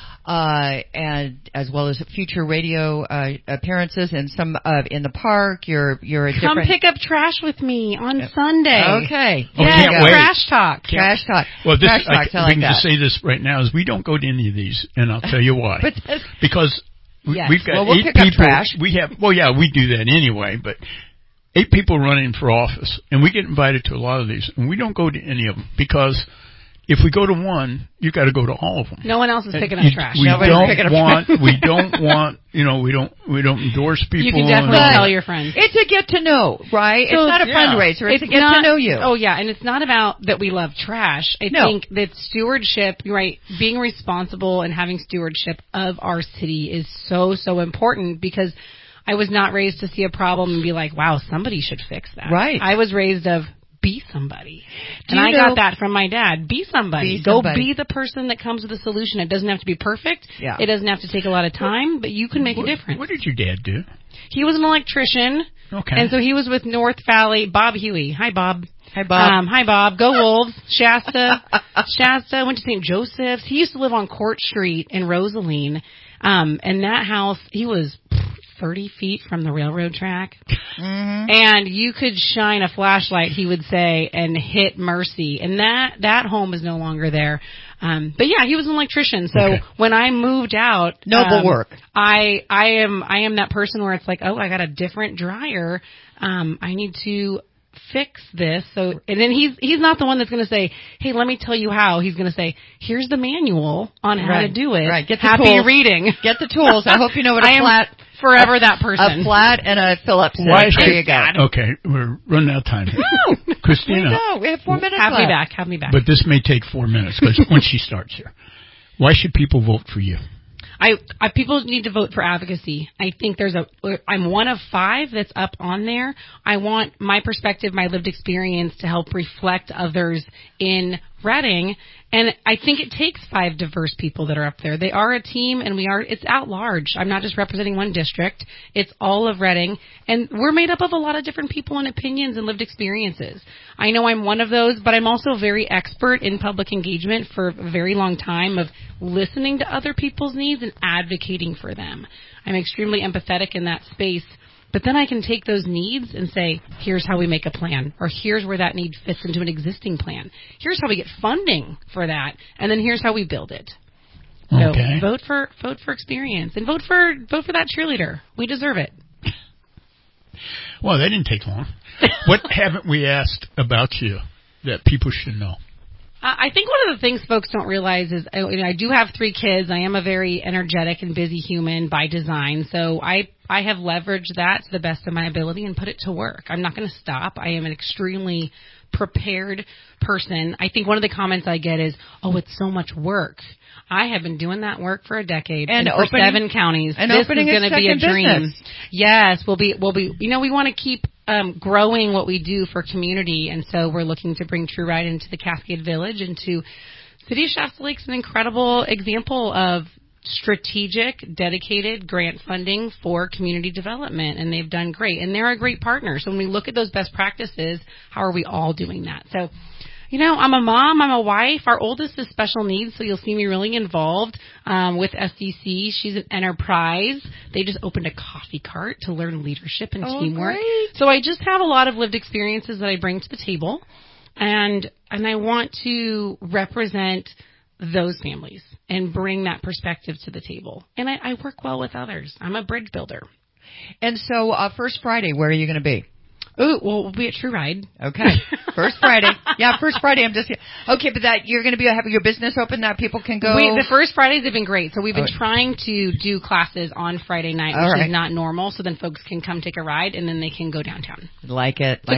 and as well as future radio appearances and some in the park. You're a different. Come pick up trash with me on Sunday. Okay. Yeah, can't wait. Trash Talk. Trash Talk. Well, this, Trash Talk, we can just say this right now: is we don't go to any of these, and I'll tell you why. Because yes. we've got we'll 8 pick up people. Trash. We do that anyway, but 8 people running for office, and we get invited to a lot of these, and we don't go to any of them because if we go to one, you got to go to all of them. No one else is picking up trash. We don't want, we don't endorse people. You can definitely tell your friends. It's a get to know, right? So, it's not a fundraiser. It's a get to know you. Oh yeah, and it's not about that we love trash. I think that stewardship, right, being responsible and having stewardship of our city is so, so important because I was not raised to see a problem and be like, wow, somebody should fix that. Right. I was raised of be somebody. And I got that from my dad. Be somebody. Go be the person that comes with a solution. It doesn't have to be perfect. Yeah. It doesn't have to take a lot of time, but you can make a difference. What did your dad do? He was an electrician. Okay. And so he was with North Valley, Bob Huey. Hi, Bob. Hi, Bob. Hi, Bob. Go Wolves. Shasta. Went to St. Joseph's. He used to live on Court Street in Rosaline. And that house, he was 30 feet from the railroad track. Mm-hmm. And you could shine a flashlight, he would say, and hit Mercy. And that home is no longer there. But yeah, he was an electrician. So when I moved out, noble work. I am that person where it's like, oh, I got a different dryer. I need to fix this. So, and then he's not the one that's going to say, hey, let me tell you how. He's going to say, here's the manual on how to do it. Right. Get the Happy tools. reading. Get the tools. I hope you know what a flat. Forever that person. A flat and a Phillips. There you go. Okay, we're running out of time here. No, Christina. we have 4 minutes Have left. me back. But this may take 4 minutes because once she starts here. Why should people vote for you? People need to vote for advocacy. I think I'm one of 5 that's up on there. I want my perspective, my lived experience to help reflect others in Reading. And I think it takes 5 diverse people that are up there. They are a team and it's at large. I'm not just representing one district. It's all of Reading. And we're made up of a lot of different people and opinions and lived experiences. I know I'm one of those, but I'm also very expert in public engagement for a very long time of listening to other people's needs and advocating for them. I'm extremely empathetic in that space. But then I can take those needs and say, here's how we make a plan, or here's where that need fits into an existing plan. Here's how we get funding for that, and then here's how we build it. So vote for experience, and vote for that cheerleader. We deserve it. Well, that didn't take long. What haven't we asked about you that people should know? I think one of the things folks don't realize is I do have 3 kids. I am a very energetic and busy human by design. So I have leveraged that to the best of my ability and put it to work. I'm not going to stop. I am an extremely prepared person. I think one of the comments I get is, oh, it's so much work. I have been doing that work for a decade and for 7 counties. And this opening is going to be a dream. Business. Yes, we'll be. We want to keep growing what we do for community, and so we're looking to bring True Ride into the Cascade Village, into City of Shasta Lake's an incredible example of strategic, dedicated grant funding for community development, and they've done great, and they're a great partner. So when we look at those best practices, how are we all doing that? So, I'm a mom, I'm a wife. Our oldest is special needs, so you'll see me really involved with SDC. She's an enterprise. They just opened a coffee cart to learn leadership and teamwork. Great. So I just have a lot of lived experiences that I bring to the table, and I want to represent those families and bring that perspective to the table. And I work well with others. I'm a bridge builder. And so first Friday, where are you going to be? Oh, well, we'll be at True Ride. Okay. First Friday. Yeah, first Friday. Okay, but that you're going to having your business open that people can go. The first Fridays have been great. So we've been trying to do classes on Friday night, which is not normal. So then folks can come take a ride and then they can go downtown. Like it. It's a goal.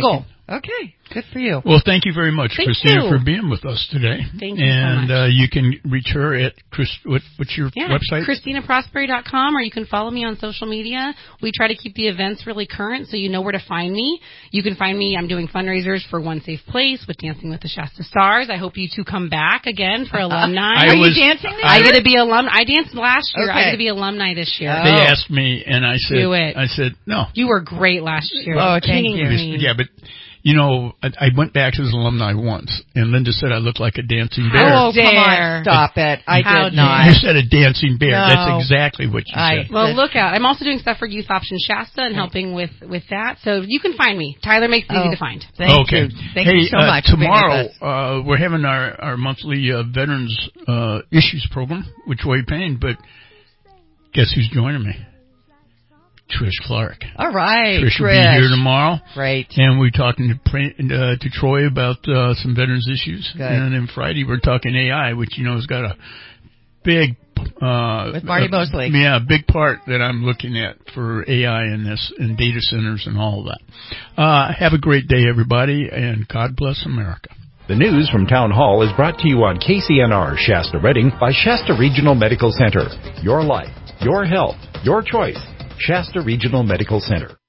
Okay, good for you. Well, thank you very much, Thank Christina, you. for being with us today. Thank you and, so much. you can reach her at what's your website? ChristinaProspery.com, or you can follow me on social media. We try to keep the events really current, so you know where to find me. You can find me. I'm doing fundraisers for One Safe Place with Dancing with the Shasta Stars. I hope you two come back again for alumni. Are you dancing this I year? get to be alum. I danced last year. Okay. I get to be alumni this year. They asked me, and I said, Do it. I said, no. You were great last year. Oh, thank King you. Queen. Yeah, but, I went back as an alumni once, and Linda said I looked like a dancing bear. Oh, come on, stop it. I How did not. You said a dancing bear. No. That's exactly what you said. Well, look out. I'm also doing stuff for Youth Option Shasta and helping with that. So you can find me. Tyler makes it easy to find. Thank you. Thank you so much for being with Tomorrow, us. we're having our monthly Veterans Issues program with Joy Payne, but guess who's joining me? Trish Clark. All right, Trish will be here tomorrow. Great. And we're talking to Troy about some veterans issues. Good. And then Friday we're talking AI, which has got a big with Marty Mosley. Big part that I'm looking at for AI in this, and data centers and all of that. Have a great day, everybody, and God bless America. The news from Town Hall is brought to you on KCNR Shasta Redding by Shasta Regional Medical Center. Your life, your health, your choice. Shasta Regional Medical Center.